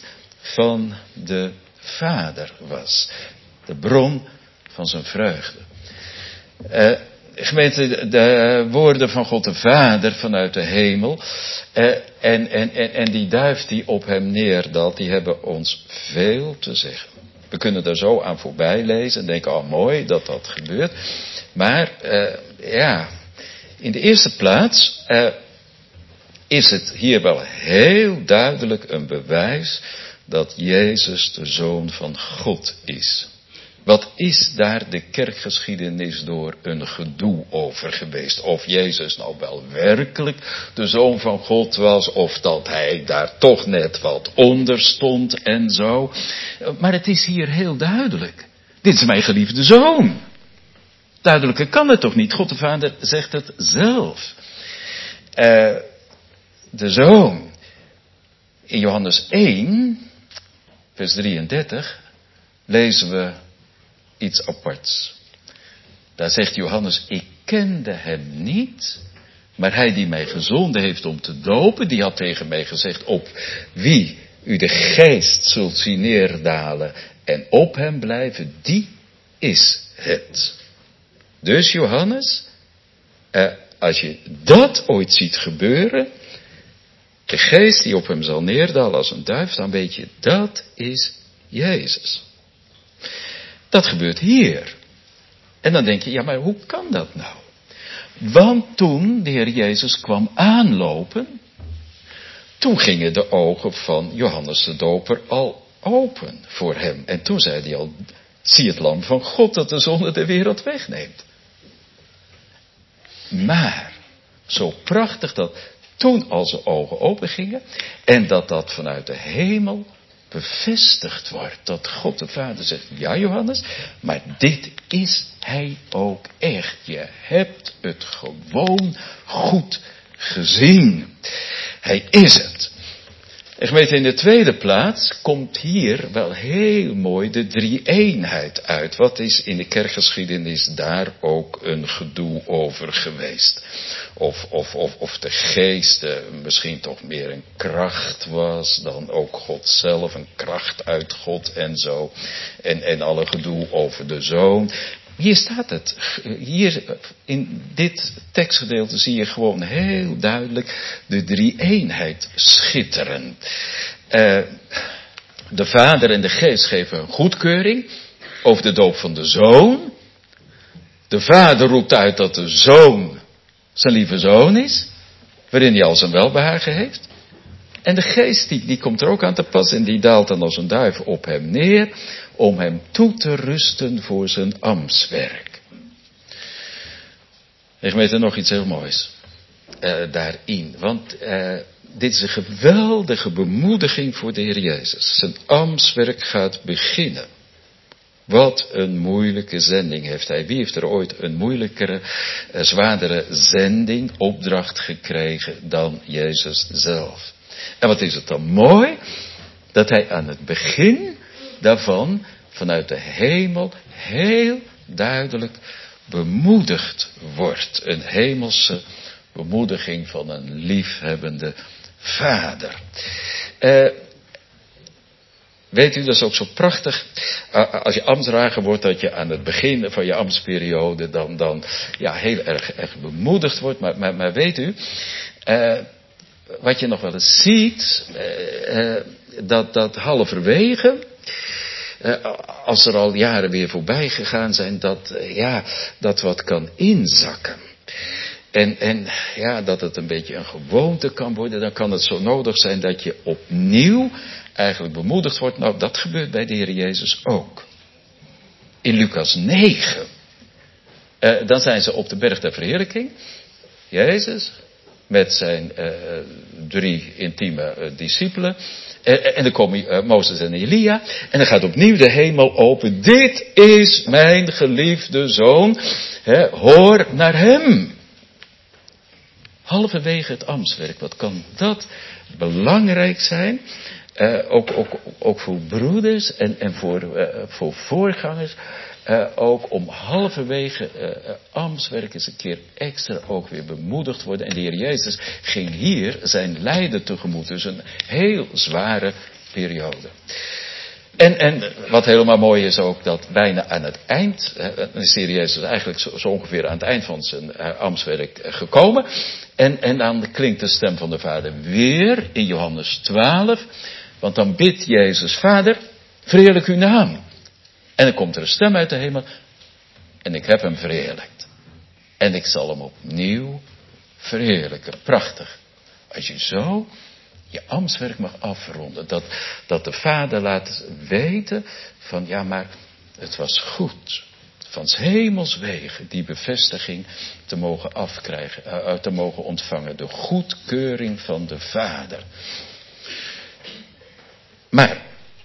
van de Vader was. De bron van zijn vreugde. Uh, gemeente, de woorden van God de Vader vanuit de hemel. Uh, en, en, en, en die duif die op hem neerdalt, die hebben ons veel te zeggen. We kunnen er zo aan voorbij lezen en denken, oh mooi dat dat gebeurt. Maar, uh, ja, in de eerste plaats uh, is het hier wel heel duidelijk een bewijs dat Jezus de Zoon van God is. Wat is daar de kerkgeschiedenis door een gedoe over geweest? Of Jezus nou wel werkelijk de Zoon van God was, of dat hij daar toch net wat onder stond en zo. Maar het is hier heel duidelijk. Dit is mijn geliefde Zoon. Duidelijker kan het toch niet? God de Vader zegt het zelf. Uh, de Zoon. In Johannes één, vers drieëndertig, lezen we iets aparts. Daar zegt Johannes, ik kende hem niet, maar hij die mij gezonden heeft om te dopen, die had tegen mij gezegd, op wie u de geest zult zien neerdalen en op hem blijven, die is het. Dus Johannes, eh, als je dat ooit ziet gebeuren, de geest die op hem zal neerdalen als een duif, dan weet je, dat is Jezus. Dat gebeurt hier. En dan denk je, ja maar hoe kan dat nou? Want toen de Heer Jezus kwam aanlopen, toen gingen de ogen van Johannes de Doper al open voor hem. En toen zei hij al, zie het lam van God dat de zonde de wereld wegneemt. Maar, zo prachtig dat toen al zijn ogen open gingen en dat dat vanuit de hemel bevestigd wordt. Dat God de Vader zegt, ja Johannes, maar dit is hij ook echt. Je hebt het gewoon goed gezien. Hij is het. En gemeente, in de tweede plaats komt hier wel heel mooi de drie-eenheid uit. Wat is in de kerkgeschiedenis daar ook een gedoe over geweest? Of, of, of, of de geest uh, misschien toch meer een kracht was dan ook God zelf, een kracht uit God en zo. En, en alle gedoe over de Zoon. Hier staat het. Hier in dit tekstgedeelte zie je gewoon heel duidelijk de drie-eenheid schitteren. Uh, de Vader en de Geest geven een goedkeuring over de doop van de Zoon. De Vader roept uit dat de Zoon zijn lieve Zoon is, waarin hij al zijn welbehagen heeft. En de Geest die, die komt er ook aan te pas en die daalt dan als een duif op hem neer, om hem toe te rusten voor zijn ambtswerk. Ik weet er nog iets heel moois uh, daarin. Want uh, dit is een geweldige bemoediging voor de Heer Jezus. Zijn ambtswerk gaat beginnen. Wat een moeilijke zending heeft hij. Wie heeft er ooit een moeilijkere, uh, zwaardere zending, opdracht gekregen dan Jezus zelf? En wat is het dan mooi? Dat hij aan het begin daarvan vanuit de hemel heel duidelijk bemoedigd wordt. Een hemelse bemoediging van een liefhebbende Vader. Uh, weet u, dat is ook zo prachtig. Uh, als je ambtsdrager wordt, dat je aan het begin van je ambtsperiode dan, dan ja, heel erg, erg bemoedigd wordt. Maar, maar, maar weet u, uh, wat je nog wel eens ziet, uh, uh, dat, dat halverwege, uh, als er al jaren weer voorbij gegaan zijn, dat, uh, ja, dat wat kan inzakken. En, en ja, dat het een beetje een gewoonte kan worden, dan kan het zo nodig zijn dat je opnieuw eigenlijk bemoedigd wordt. Nou, dat gebeurt bij de Heer Jezus ook. In Lucas negen, uh, dan zijn ze op de berg der verheerlijking. Jezus met zijn uh, drie intieme uh, discipelen. Uh, en dan komen uh, Mozes en Elia. En dan gaat opnieuw de hemel open. Dit is mijn geliefde zoon. He, hoor naar hem. Halverwege het ambtswerk. Wat kan dat belangrijk zijn? Uh, ook, ook, ook voor broeders en, en voor, uh, voor voorgangers. Uh, ook om halverwege uh, ambtswerk eens een keer extra ook weer bemoedigd worden. En de Heer Jezus ging hier zijn lijden tegemoet. Dus een heel zware periode. En, en wat helemaal mooi is ook, dat bijna aan het eind, is de Heer Jezus eigenlijk zo, zo ongeveer aan het eind van zijn uh, ambtswerk gekomen. En, en dan klinkt de stem van de Vader weer in Johannes twaalf. Want dan bidt Jezus, Vader, verheerlijk uw naam. En dan komt er een stem uit de hemel. En ik heb hem verheerlijkt. En ik zal hem opnieuw verheerlijken. Prachtig. Als je zo je ambtswerk mag afronden. Dat, dat de Vader laat weten van ja, maar het was goed. Van 's hemels wegen die bevestiging te mogen afkrijgen, uh, te mogen ontvangen. De goedkeuring van de Vader. Maar,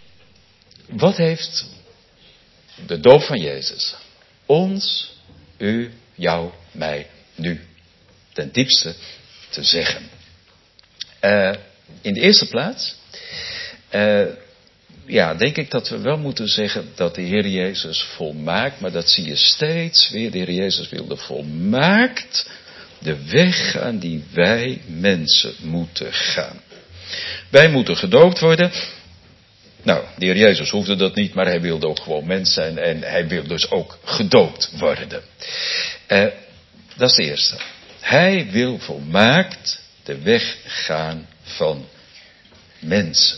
wat heeft de doop van Jezus ons, u, jou, mij, nu ten diepste te zeggen? Uh, in de eerste plaats, uh, ja, denk ik dat we wel moeten zeggen dat de Heer Jezus volmaakt, maar dat zie je steeds weer, de Heer Jezus wilde volmaakt de weg gaan die wij mensen moeten gaan. Wij moeten gedoopt worden. Nou, de Heer Jezus hoefde dat niet, maar hij wilde ook gewoon mens zijn en hij wil dus ook gedoopt worden. Uh, dat is de eerste. Hij wil volmaakt de weg gaan van mensen.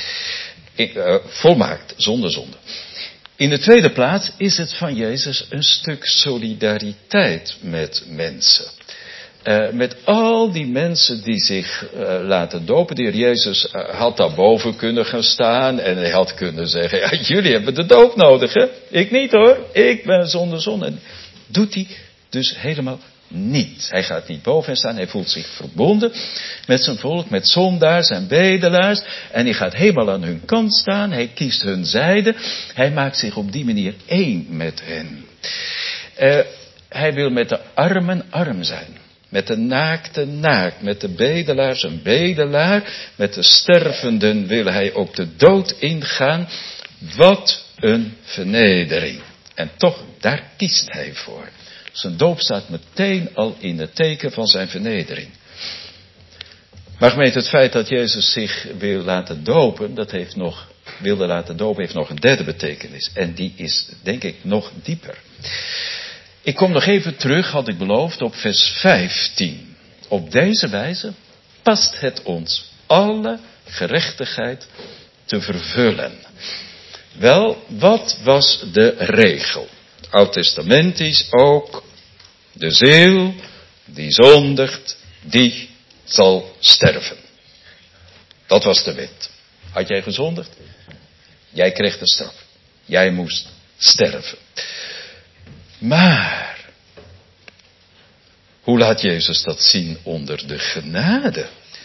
Uh, volmaakt, zonder zonde. In de tweede plaats is het van Jezus een stuk solidariteit met mensen. Uh, met al die mensen die zich uh, laten dopen. De Heer Jezus uh, had daarboven kunnen gaan staan en hij had kunnen zeggen, ja, jullie hebben de doop nodig, hè? Ik niet hoor, ik ben zonder zonde. En doet hij dus helemaal niet. Hij gaat niet boven staan, hij voelt zich verbonden met zijn volk, met zondaars en bedelaars. En hij gaat helemaal aan hun kant staan, hij kiest hun zijde. Hij maakt zich op die manier één met hen. Uh, hij wil met de armen arm zijn. Met de naakte naakt, met de bedelaars een bedelaar, met de stervenden wil hij ook de dood ingaan. Wat een vernedering. En toch, daar kiest hij voor. Zijn doop staat meteen al in het teken van zijn vernedering. Maar gemeente, het feit dat Jezus zich wil laten dopen, dat heeft nog, wilde laten dopen, heeft nog een derde betekenis. En die is, denk ik, nog dieper. Ik kom nog even terug, had ik beloofd, op vers vijftien. Op deze wijze past het ons alle gerechtigheid te vervullen. Wel, wat was de regel? Oud-testamentisch ook, de ziel die zondigt, die zal sterven. Dat was de wet. Had jij gezondigd? Jij kreeg de straf. Jij moest sterven. Maar, hoe laat Jezus dat zien onder de genade?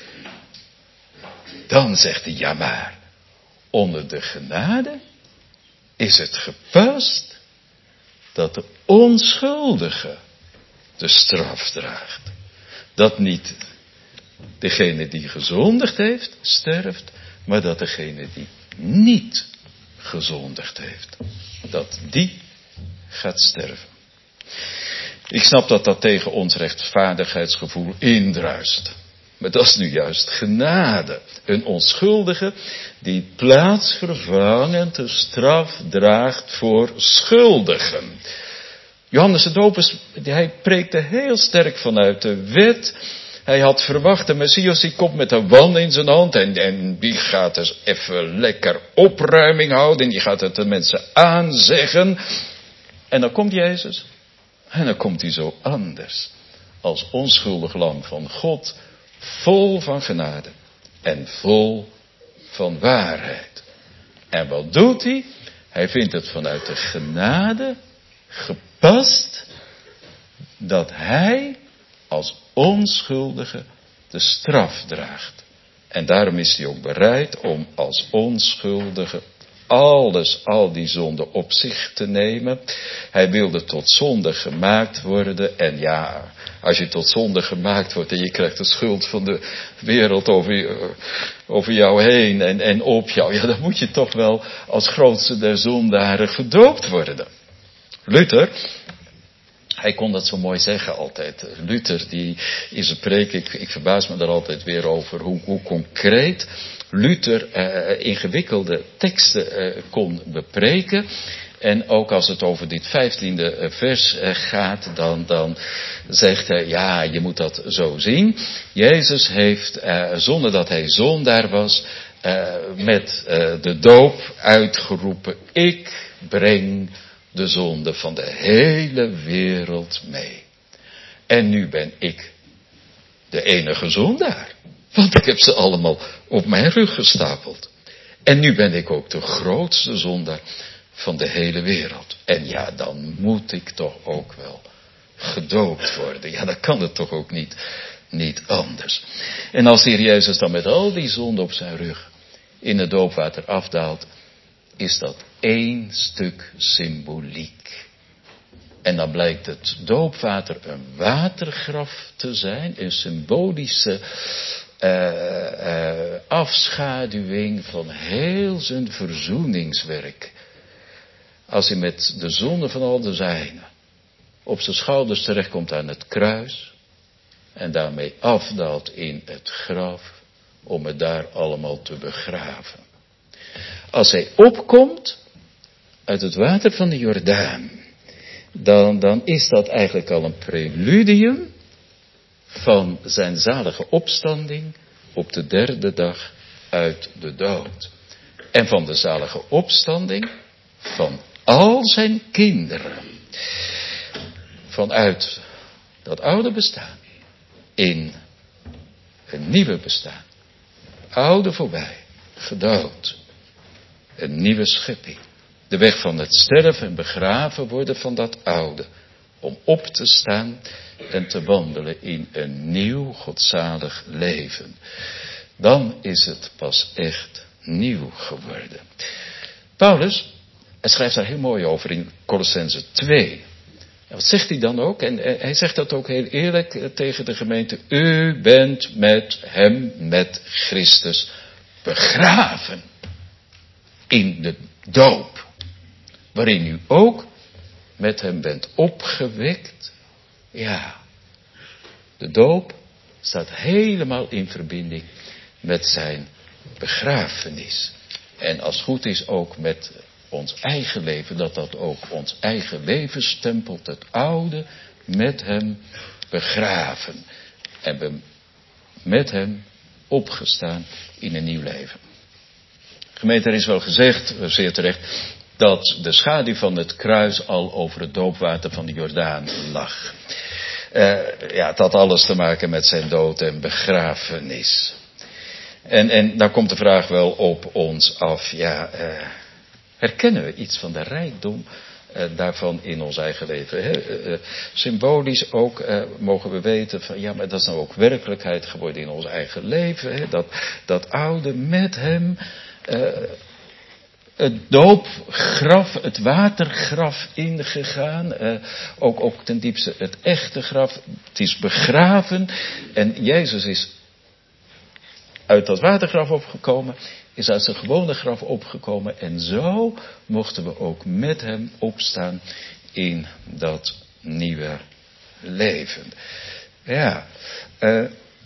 Dan zegt hij, ja maar, onder de genade is het gepast dat de onschuldige de straf draagt. Dat niet degene die gezondigd heeft, sterft, maar dat degene die niet gezondigd heeft, dat die gaat sterven. Ik snap dat dat tegen ons rechtvaardigheidsgevoel indruist. Maar dat is nu juist genade. Een onschuldige die plaatsvervangend de straf draagt voor schuldigen. Johannes de Doper, hij preekte heel sterk vanuit de wet. Hij had verwacht, de Messias die komt met een wan in zijn hand en, en die gaat dus even lekker opruiming houden en die gaat het de mensen aanzeggen. En dan komt Jezus en dan komt hij zo anders. Als onschuldig lam van God, vol van genade en vol van waarheid. En wat doet hij? Hij vindt het vanuit de genade gepast dat hij als onschuldige de straf draagt. En daarom is hij ook bereid om als onschuldige alles, al die zonden op zich te nemen. Hij wilde tot zonde gemaakt worden. En ja, als je tot zonde gemaakt wordt en je krijgt de schuld van de wereld over, je, over jou heen en, en op jou. Ja, dan moet je toch wel als grootste der zondaren gedoopt worden. Luther, hij kon dat zo mooi zeggen altijd. Luther, die in zijn preek, ik, ik verbaas me daar altijd weer over hoe, hoe concreet Luther uh, ingewikkelde teksten uh, kon bepreken. En ook als het over dit vijftiende vers uh, gaat, dan, dan zegt hij, ja, je moet dat zo zien. Jezus heeft, uh, zonder dat hij zondaar was, uh, met uh, de doop uitgeroepen, ik breng de zonde van de hele wereld mee. En nu ben ik de enige zondaar. Want ik heb ze allemaal op mijn rug gestapeld. En nu ben ik ook de grootste zondaar van de hele wereld. En ja, dan moet ik toch ook wel gedoopt worden. Ja, dan kan het toch ook niet, niet anders. En als de Heer Jezus dan met al die zonde op zijn rug in het doopwater afdaalt, is dat één stuk symboliek. En dan blijkt het doopwater een watergraf te zijn, een symbolische uh, uh, afschaduwing van heel zijn verzoeningswerk. Als hij met de zonde van al de zijnen op zijn schouders terechtkomt aan het kruis en daarmee afdaalt in het graf om het daar allemaal te begraven. Als hij opkomt uit het water van de Jordaan, dan, dan is dat eigenlijk al een preludium van zijn zalige opstanding op de derde dag uit de dood. En van de zalige opstanding van al zijn kinderen. Vanuit dat oude bestaan in een nieuwe bestaan. Oude voorbij, gedood. Een nieuwe schepping. De weg van het sterven en begraven worden van dat oude. Om op te staan en te wandelen in een nieuw godzalig leven. Dan is het pas echt nieuw geworden. Paulus, hij schrijft daar heel mooi over in Colossenzen twee. En wat zegt hij dan ook? En hij zegt dat ook heel eerlijk tegen de gemeente. U bent met hem, met Christus, begraven. In de doop. Waarin u ook met hem bent opgewekt. Ja, de doop staat helemaal in verbinding met zijn begrafenis. En als het goed is ook met ons eigen leven, dat dat ook ons eigen leven stempelt. Het oude met hem begraven. En we met hem opgestaan in een nieuw leven. Gemeente, er is wel gezegd, zeer terecht, dat de schaduw van het kruis al over het doopwater van de Jordaan lag. Uh, ja, het had alles te maken met zijn dood en begrafenis. En, en dan komt de vraag wel op ons af, ja, uh, herkennen we iets van de rijkdom uh, daarvan in ons eigen leven? Hè? Uh, symbolisch ook uh, mogen we weten van, ja, maar dat is nou ook werkelijkheid geworden in ons eigen leven. Hè? Dat, dat oude met hem, uh, het doopgraf, het watergraf ingegaan. Uh, ook, ook ten diepste het echte graf. Het is begraven. En Jezus is uit dat watergraf opgekomen. Is uit zijn gewone graf opgekomen. En zo mochten we ook met hem opstaan in dat nieuwe leven. Ja. Uh,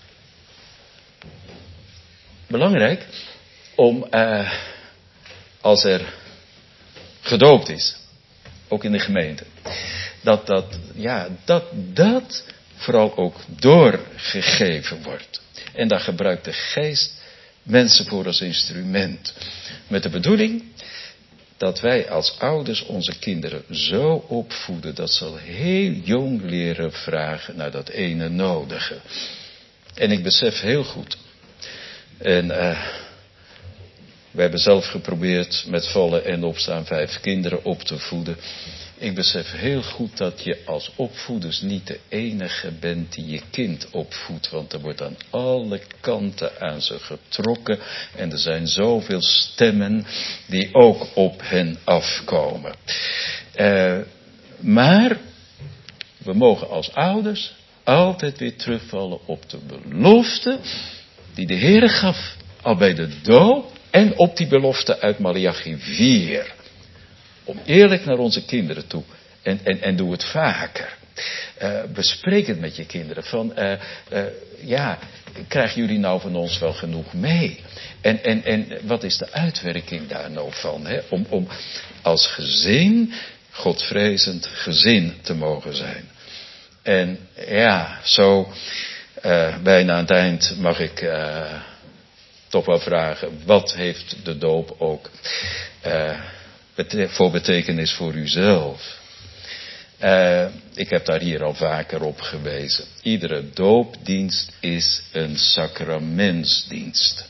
belangrijk om... Uh, Als er gedoopt is, ook in de gemeente, dat dat, ja, dat, dat vooral ook doorgegeven wordt. En daar gebruikt de geest mensen voor als instrument. Met de bedoeling dat wij als ouders onze kinderen zo opvoeden dat ze al heel jong leren vragen naar dat ene nodige. En ik besef heel goed, en uh, we hebben zelf geprobeerd met vallen en opstaan vijf kinderen op te voeden. Ik besef heel goed dat je als opvoeders niet de enige bent die je kind opvoedt. Want er wordt aan alle kanten aan ze getrokken. En er zijn zoveel stemmen die ook op hen afkomen. Uh, maar we mogen als ouders altijd weer terugvallen op de belofte die de Heere gaf al bij de doop. En op die belofte uit Maleachi vier. Om eerlijk naar onze kinderen toe. En, en, en doe het vaker. Uh, bespreek het met je kinderen. Van, uh, uh, ja, krijgen jullie nou van ons wel genoeg mee? En, en, en wat is de uitwerking daar nou van? Hè? Om, om als gezin, godvrezend gezin te mogen zijn. En ja, zo uh, bijna aan het eind mag ik uh, toch wel vragen. Wat heeft de doop ook uh, bete- voor betekenis voor uzelf? Uh, ik heb daar hier al vaker op gewezen. Iedere doopdienst is een sacramentsdienst.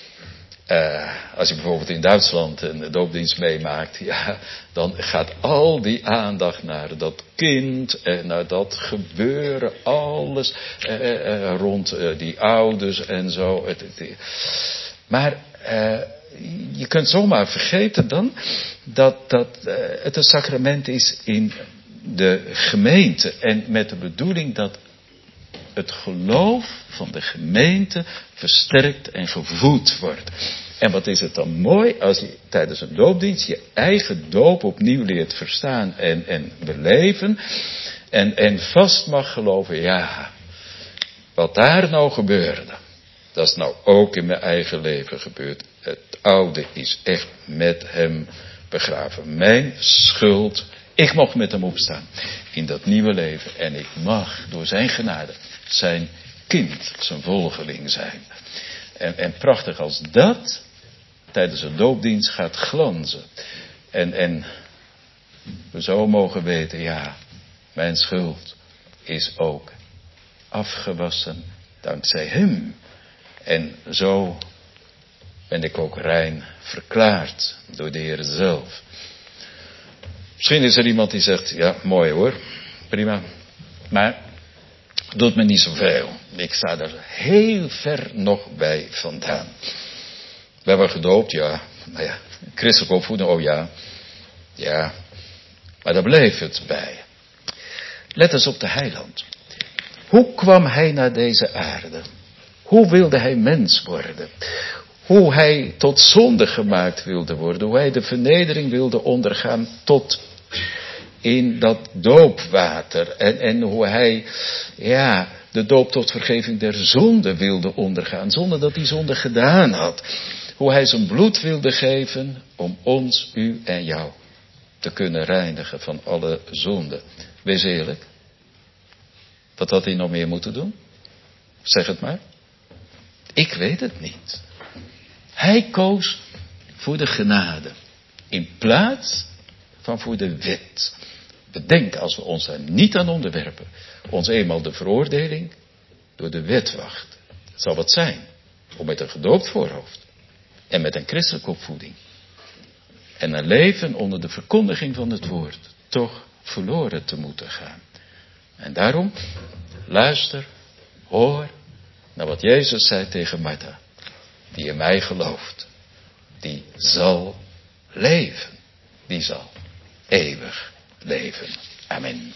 Uh, als je bijvoorbeeld in Duitsland een doopdienst meemaakt, ja, dan gaat al die aandacht naar dat kind en naar dat gebeuren, alles uh, uh, rond uh, die ouders en zo. Het, het, maar uh, je kunt zomaar vergeten dan dat, dat uh, het een sacrament is in de gemeente en met de bedoeling dat het geloof van de gemeente versterkt en gevoed wordt. En wat is het dan mooi als je tijdens een doopdienst je eigen doop opnieuw leert verstaan en, en beleven. En, en vast mag geloven, ja, wat daar nou gebeurde, dat is nou ook in mijn eigen leven gebeurd. Het oude is echt met hem begraven. Mijn schuld, ik mocht met hem opstaan in dat nieuwe leven. En ik mag door zijn genade zijn kind, zijn volgeling zijn. En, en prachtig als dat tijdens een doopdienst gaat glanzen. En, en we zo mogen weten, ja, mijn schuld is ook afgewassen dankzij hem. En zo ben ik ook rein verklaard door de Heer zelf. Misschien is er iemand die zegt, ja, mooi hoor, prima, maar doet me niet zoveel. Ik sta er heel ver nog bij vandaan. We hebben gedoopt, ja, maar ja, christelijke opvoeding, oh ja, ja, maar daar bleef het bij. Let eens op de heiland. Hoe kwam hij naar deze aarde? Hoe wilde hij mens worden? Hoe hij tot zonde gemaakt wilde worden? Hoe hij de vernedering wilde ondergaan tot in dat doopwater. En, en hoe hij, ja, de doop tot vergeving der zonde wilde ondergaan. Zonder dat hij zonde gedaan had. Hoe hij zijn bloed wilde geven om ons, u en jou te kunnen reinigen van alle zonde. Wees eerlijk. Wat had hij nog meer moeten doen? Zeg het maar. Ik weet het niet. Hij koos voor de genade. In plaats van voor de wet. Bedenk als we ons daar niet aan onderwerpen. Ons eenmaal de veroordeling door de wet wacht. Het zal wat zijn. Om met een gedoopt voorhoofd. En met een christelijke opvoeding. En een leven onder de verkondiging van het woord. Toch verloren te moeten gaan. En daarom, luister, hoor naar wat Jezus zei tegen Martha. Die in mij gelooft. Die zal leven. Die zal eeuwig leven. Amen.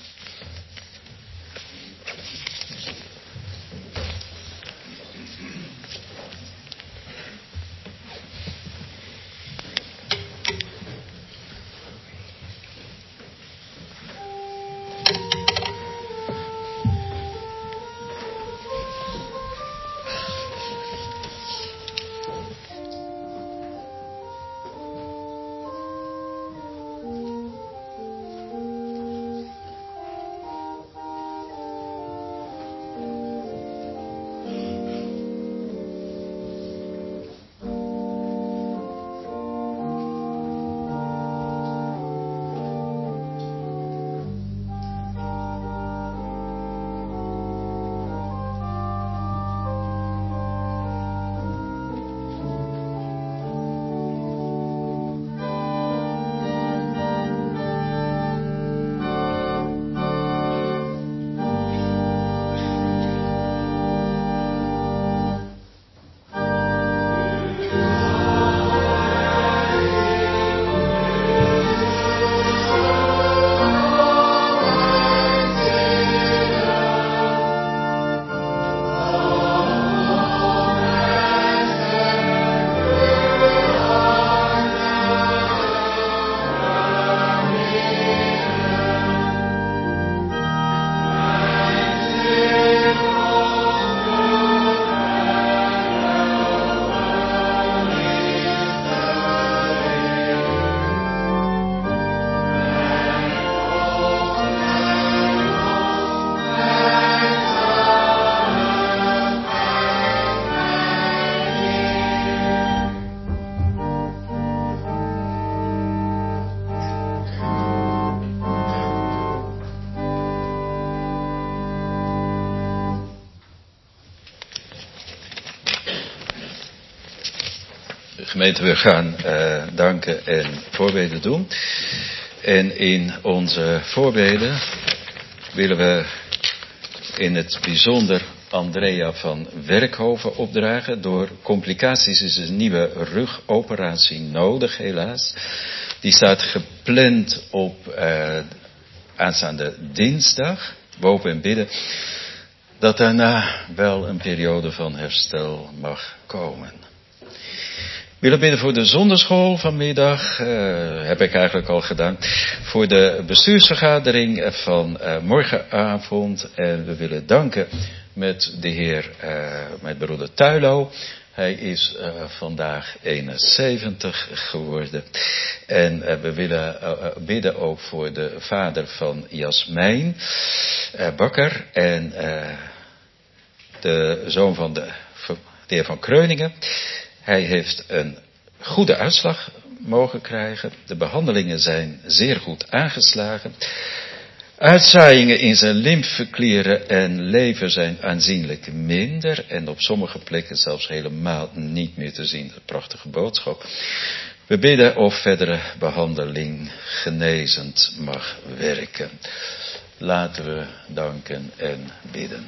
Gemeente, we gaan uh, danken en voorbeden doen. En in onze voorbeden willen we in het bijzonder Andrea van Werkhoven opdragen. Door complicaties is een nieuwe rugoperatie nodig, helaas. Die staat gepland op uh, aanstaande dinsdag. We hopen en bidden dat daarna wel een periode van herstel mag komen. We willen bidden voor de zonderschool vanmiddag, uh, heb ik eigenlijk al gedaan. Voor de bestuursvergadering van uh, morgenavond. En we willen danken met de heer, uh, met broeder Tuilo. Hij is uh, vandaag eenenzeventig geworden. En uh, we willen uh, bidden ook voor de vader van Jasmijn, uh, Bakker. En uh, de zoon van de, de heer van Kreuningen. Hij heeft een goede uitslag mogen krijgen. De behandelingen zijn zeer goed aangeslagen. Uitzaaiingen in zijn lymfeklieren en lever zijn aanzienlijk minder. En op sommige plekken zelfs helemaal niet meer te zien. Een prachtige boodschap. We bidden of verdere behandeling genezend mag werken. Laten we danken en bidden.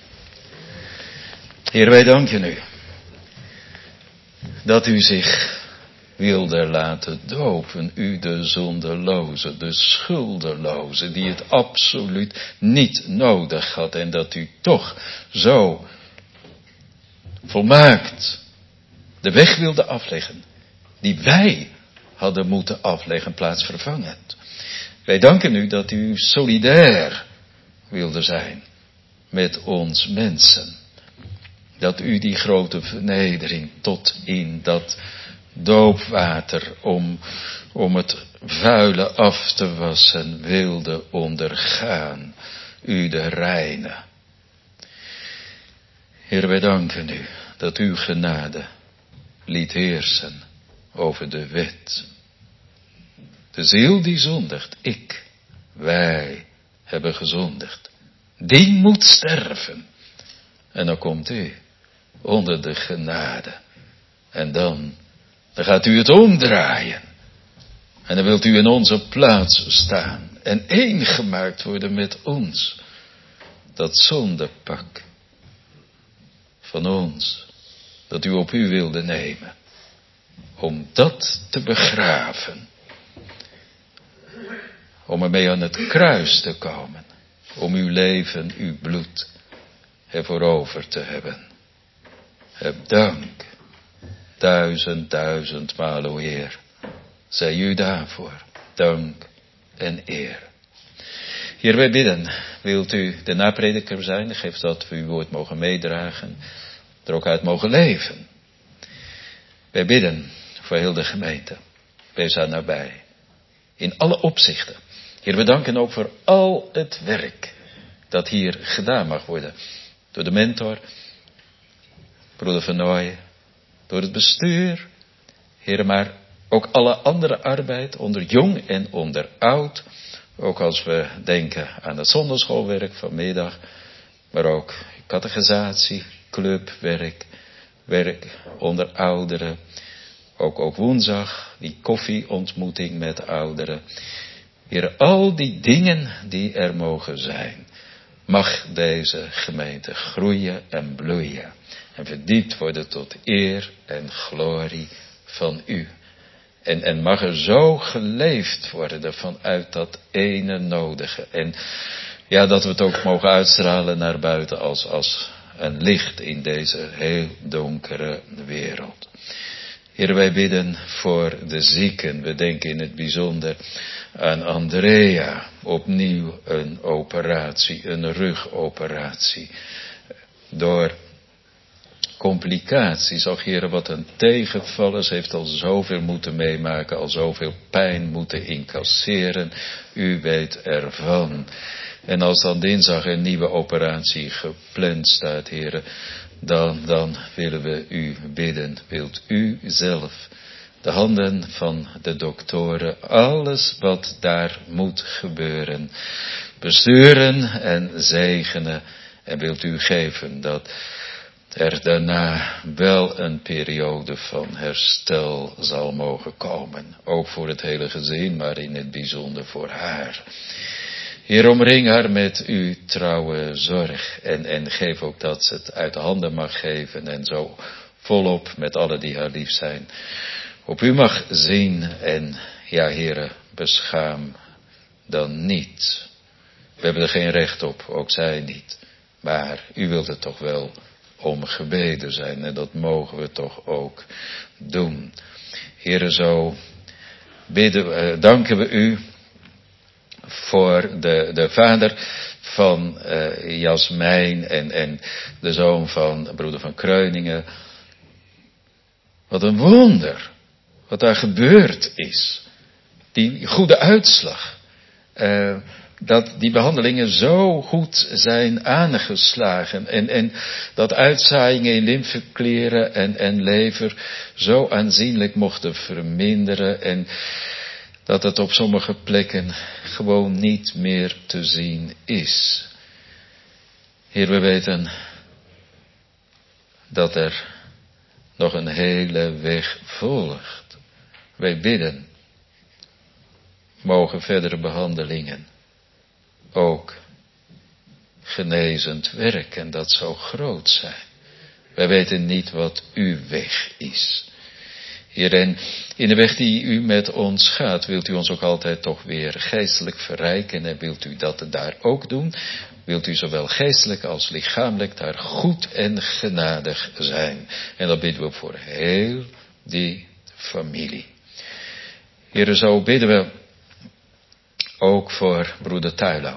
Heer, wij danken u dat u zich wilde laten dopen, u de zondeloze, de schuldeloze, die het absoluut niet nodig had, en dat u toch zo volmaakt de weg wilde afleggen, die wij hadden moeten afleggen, plaatsvervangend. Wij danken u dat u solidair wilde zijn met ons mensen. Dat u die grote vernedering tot in dat doopwater om, om het vuile af te wassen wilde ondergaan. U de reine. Heer, wij danken u dat uw genade liet heersen over de wet. De ziel die zondigt, ik, wij hebben gezondigd. Die moet sterven. En dan komt u onder de genade. En dan, dan gaat u het omdraaien. En dan wilt u in onze plaats staan. En één gemaakt worden met ons. Dat zondepak van ons. Dat u op u wilde nemen. Om dat te begraven. Om ermee aan het kruis te komen. Om uw leven, uw bloed ervoor over te hebben. Heb dank, duizend, duizend maal, o Heer, zij u daarvoor, dank en eer. Heer, wij bidden, wilt u de naprediker zijn, geef dat we uw woord mogen meedragen, er ook uit mogen leven. Wij bidden voor heel de gemeente, wees daar nabij, in alle opzichten. Heer, we danken ook voor al het werk dat hier gedaan mag worden, door de mentor, broeder Van Nooijen, door het bestuur, Heer, maar ook alle andere arbeid, onder jong en onder oud, ook als we denken aan het zonderschoolwerk vanmiddag, maar ook catechisatie, clubwerk, werk onder ouderen, ook, ook woensdag, die koffieontmoeting met ouderen. Heer, al die dingen die er mogen zijn, mag deze gemeente groeien en bloeien. En verdiept worden tot eer en glorie van u. En, en mag er zo geleefd worden vanuit dat ene nodige. En ja, dat we het ook mogen uitstralen naar buiten als, als een licht in deze heel donkere wereld. Heer, wij bidden voor de zieken. We denken in het bijzonder aan Andrea. Opnieuw een operatie, een rugoperatie. Door complicaties. Och, Heer, wat een tegenvaller. Ze heeft al zoveel moeten meemaken, al zoveel pijn moeten incasseren. U weet ervan. En als dan dinsdag een nieuwe operatie gepland staat, Heer, dan, dan willen we u bidden. Wilt u zelf, de handen van de doktoren, alles wat daar moet gebeuren, besturen en zegenen. En wilt u geven dat er daarna wel een periode van herstel zal mogen komen. Ook voor het hele gezin, maar in het bijzonder voor haar. Heer, omring haar met uw trouwe zorg. En, en geef ook dat ze het uit de handen mag geven. En zo volop met allen die haar lief zijn. Op u mag zien. En ja, Heere, beschaam dan niet. We hebben er geen recht op, ook zij niet. Maar u wilt het toch wel om gebeden zijn. En dat mogen we toch ook doen. Heere, zo bidden, eh, danken we u voor de, de vader van uh, Jasmijn en, en de zoon van broeder van Kreuningen. Wat een wonder, wat daar gebeurd is. Die goede uitslag. Uh, dat die behandelingen zo goed zijn aangeslagen. En, en dat uitzaaiingen in lymfekleren en, en lever zo aanzienlijk mochten verminderen. En dat het op sommige plekken gewoon niet meer te zien is. Heer, we weten dat er nog een hele weg volgt. Wij bidden, mogen verdere behandelingen ook genezend werk en dat zou groot zijn. Wij weten niet wat uw weg is. Heer, en in de weg die u met ons gaat, wilt u ons ook altijd toch weer geestelijk verrijken en wilt u dat daar ook doen? Wilt u zowel geestelijk als lichamelijk daar goed en genadig zijn? En dat bidden we voor heel die familie. Heer, zo bidden we ook voor broeder Tuilau.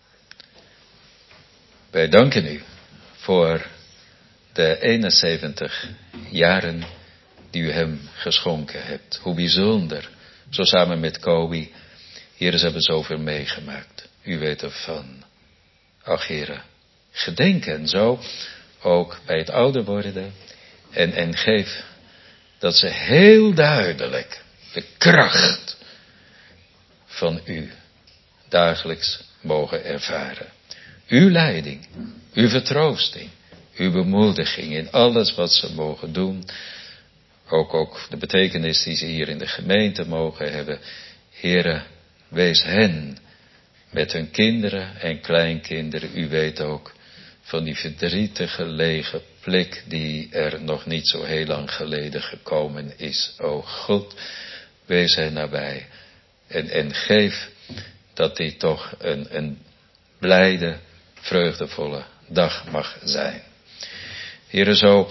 Wij danken u voor de eenenzeventig jaren die u hem geschonken hebt. Hoe bijzonder. Zo samen met Kobi. Heer, ze hebben zoveel meegemaakt. U weet ervan. Ach, Heer, gedenken zo ook bij het ouder worden. En, en geef dat ze heel duidelijk de kracht van u dagelijks mogen ervaren. Uw leiding, uw vertroosting, uw bemoediging in alles wat ze mogen doen. Ook, ook de betekenis die ze hier in de gemeente mogen hebben. Heere, wees hen met hun kinderen en kleinkinderen. U weet ook van die verdrietige lege plek die er nog niet zo heel lang geleden gekomen is. O God, wees hen nabij. En, en geef dat die toch een, een blijde, vreugdevolle dag mag zijn. Heere, zo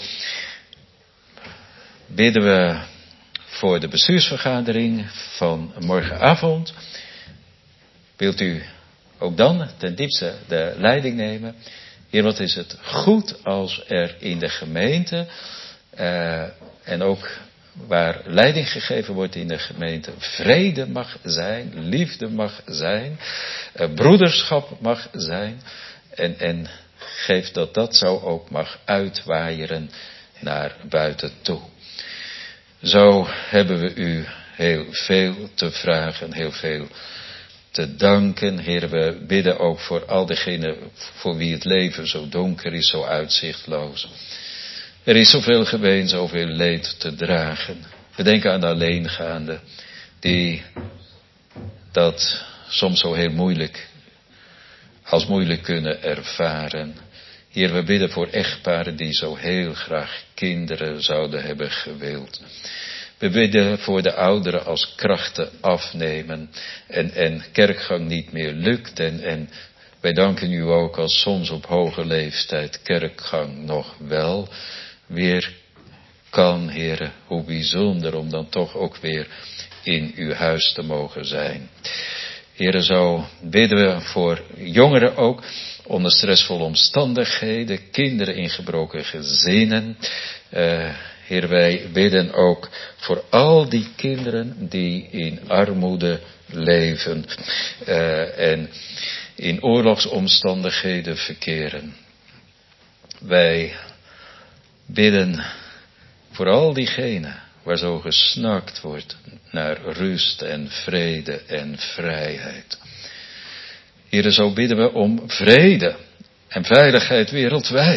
bidden we voor de bestuursvergadering van morgenavond. Wilt u ook dan ten diepste de leiding nemen? Heer, wat is het goed als er in de gemeente uh, en ook waar leiding gegeven wordt in de gemeente vrede mag zijn, liefde mag zijn, uh, broederschap mag zijn en, en geef dat dat zo ook mag uitwaaieren naar buiten toe. Zo hebben we u heel veel te vragen, heel veel te danken. Heer, we bidden ook voor al diegenen voor wie het leven zo donker is, zo uitzichtloos. Er is zoveel geween, zoveel leed te dragen. We denken aan de alleengaanden, die dat soms zo heel moeilijk, als moeilijk kunnen ervaren. Heer, we bidden voor echtparen die zo heel graag kinderen zouden hebben gewild. We bidden voor de ouderen als krachten afnemen en, en kerkgang niet meer lukt. En, en wij danken u ook als soms op hoge leeftijd kerkgang nog wel weer kan, Heere. Hoe bijzonder om dan toch ook weer in uw huis te mogen zijn. Heere, zo bidden we voor jongeren ook onder stressvolle omstandigheden, kinderen in gebroken gezinnen. Uh, Heer, wij bidden ook voor al die kinderen die in armoede leven uh, en in oorlogsomstandigheden verkeren. Wij bidden voor al diegenen waar zo gesnakt wordt naar rust en vrede en vrijheid. Heer, zo bidden we om vrede en veiligheid wereldwijd.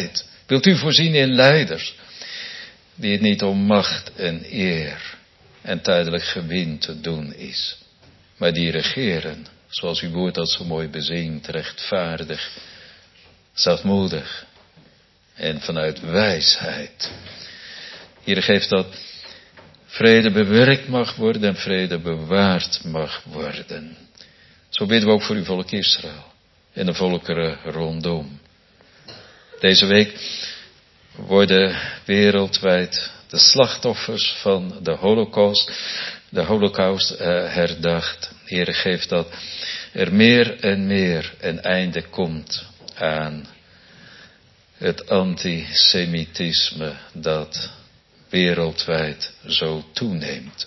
Wilt u voorzien in leiders, die het niet om macht en eer en tijdelijk gewin te doen is, maar die regeren, zoals uw woord dat zo mooi bezingt, rechtvaardig, zachtmoedig en vanuit wijsheid. Heere, geef dat vrede bewerkt mag worden en vrede bewaard mag worden. Zo bidden we ook voor uw volk Israël en de volkeren rondom. Deze week worden wereldwijd de slachtoffers van de Holocaust, de Holocaust uh, herdacht. Heere, geef dat er meer en meer een einde komt aan het antisemitisme dat wereldwijd zo toeneemt.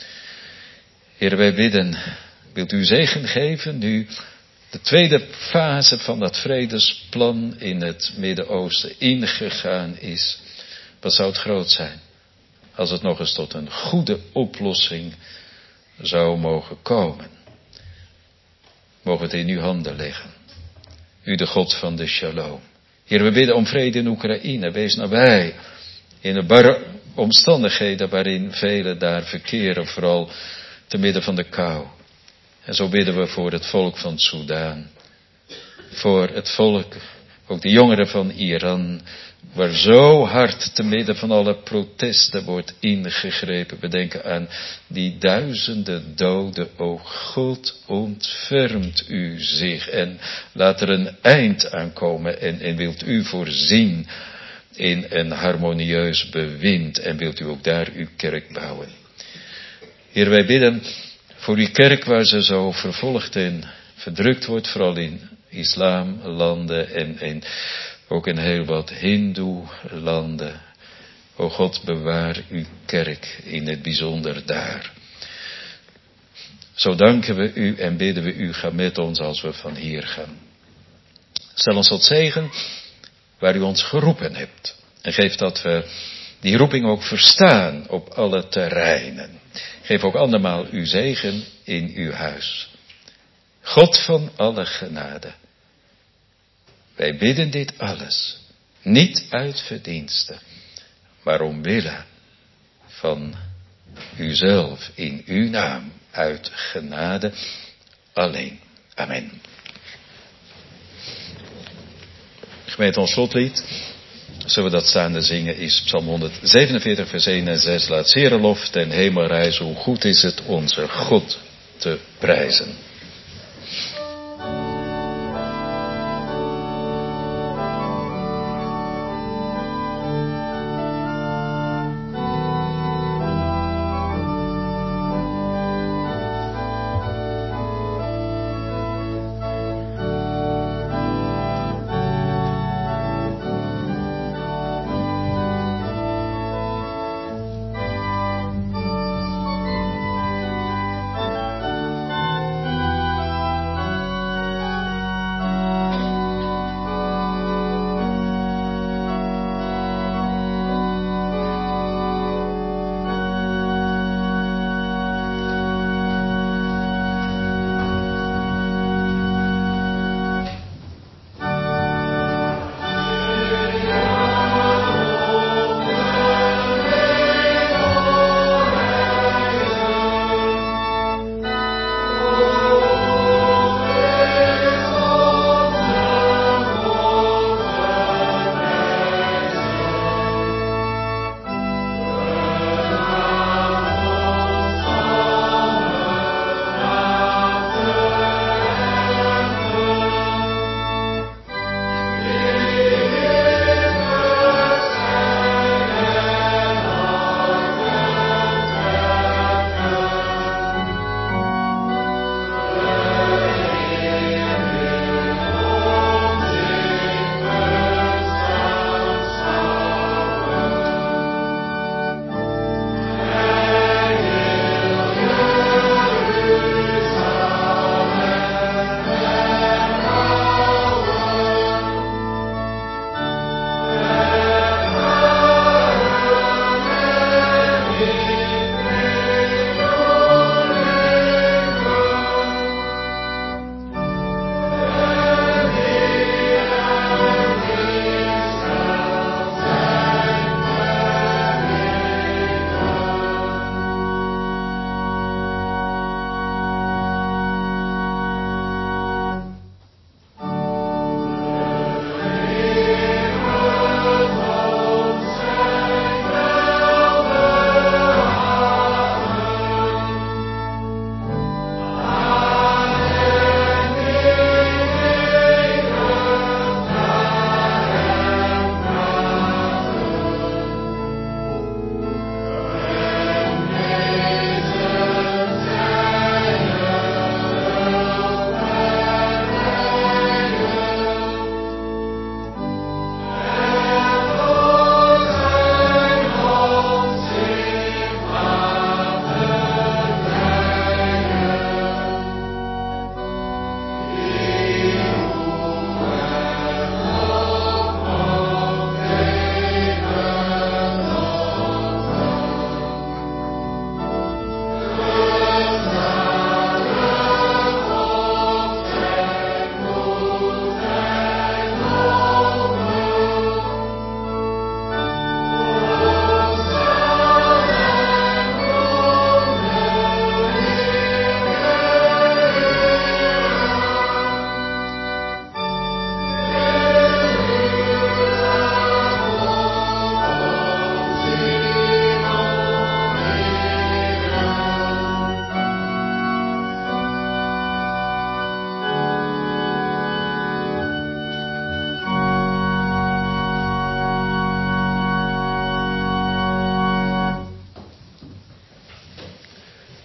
Heere, wij bidden, wilt u zegen geven nu de tweede fase van dat vredesplan in het Midden-Oosten ingegaan is. Wat zou het groot zijn als het nog eens tot een goede oplossing zou mogen komen. Mogen het in uw handen liggen. U de God van de shalom. Heer, we bidden om vrede in Oekraïne. Wees nabij in de barre omstandigheden waarin velen daar verkeren, vooral te midden van de kou. En zo bidden we voor het volk van Soedan. Voor het volk, ook de jongeren van Iran, waar zo hard te midden van alle protesten wordt ingegrepen. We denken aan die duizenden doden. O God, ontfermt u zich en laat er een eind aan komen. En, en wilt u voorzien in een harmonieus bewind en wilt u ook daar uw kerk bouwen. Heer, wij bidden voor uw kerk waar ze zo vervolgd en verdrukt wordt, vooral in islamlanden en, en ook in heel wat hindoe-landen. O God, bewaar uw kerk in het bijzonder daar. Zo danken we u en bidden we u, ga met ons als we van hier gaan. Stel ons tot zegen waar u ons geroepen hebt. En geef dat we die roeping ook verstaan op alle terreinen. Geef ook andermaal uw zegen in uw huis. God van alle genade. Wij bidden dit alles, niet uit verdienste, maar omwille van uzelf in uw naam, uit genade alleen. Amen. Gemeente, ons slotlied, zullen we dat staande zingen, is Psalm honderdzevenenveertig vers één en zes. Laat zeer lof ten hemel rijzen, hoe goed is het onze God te prijzen.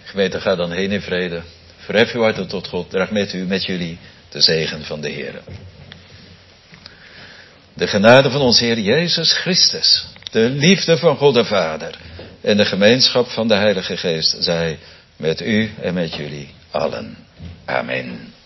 Gemeente, ga dan heen in vrede. Verhef uw harten tot God. Draag met u, met jullie, de zegen van de Heer. De genade van onze Heer Jezus Christus, de liefde van God de Vader en de gemeenschap van de Heilige Geest zij met u en met jullie allen. Amen.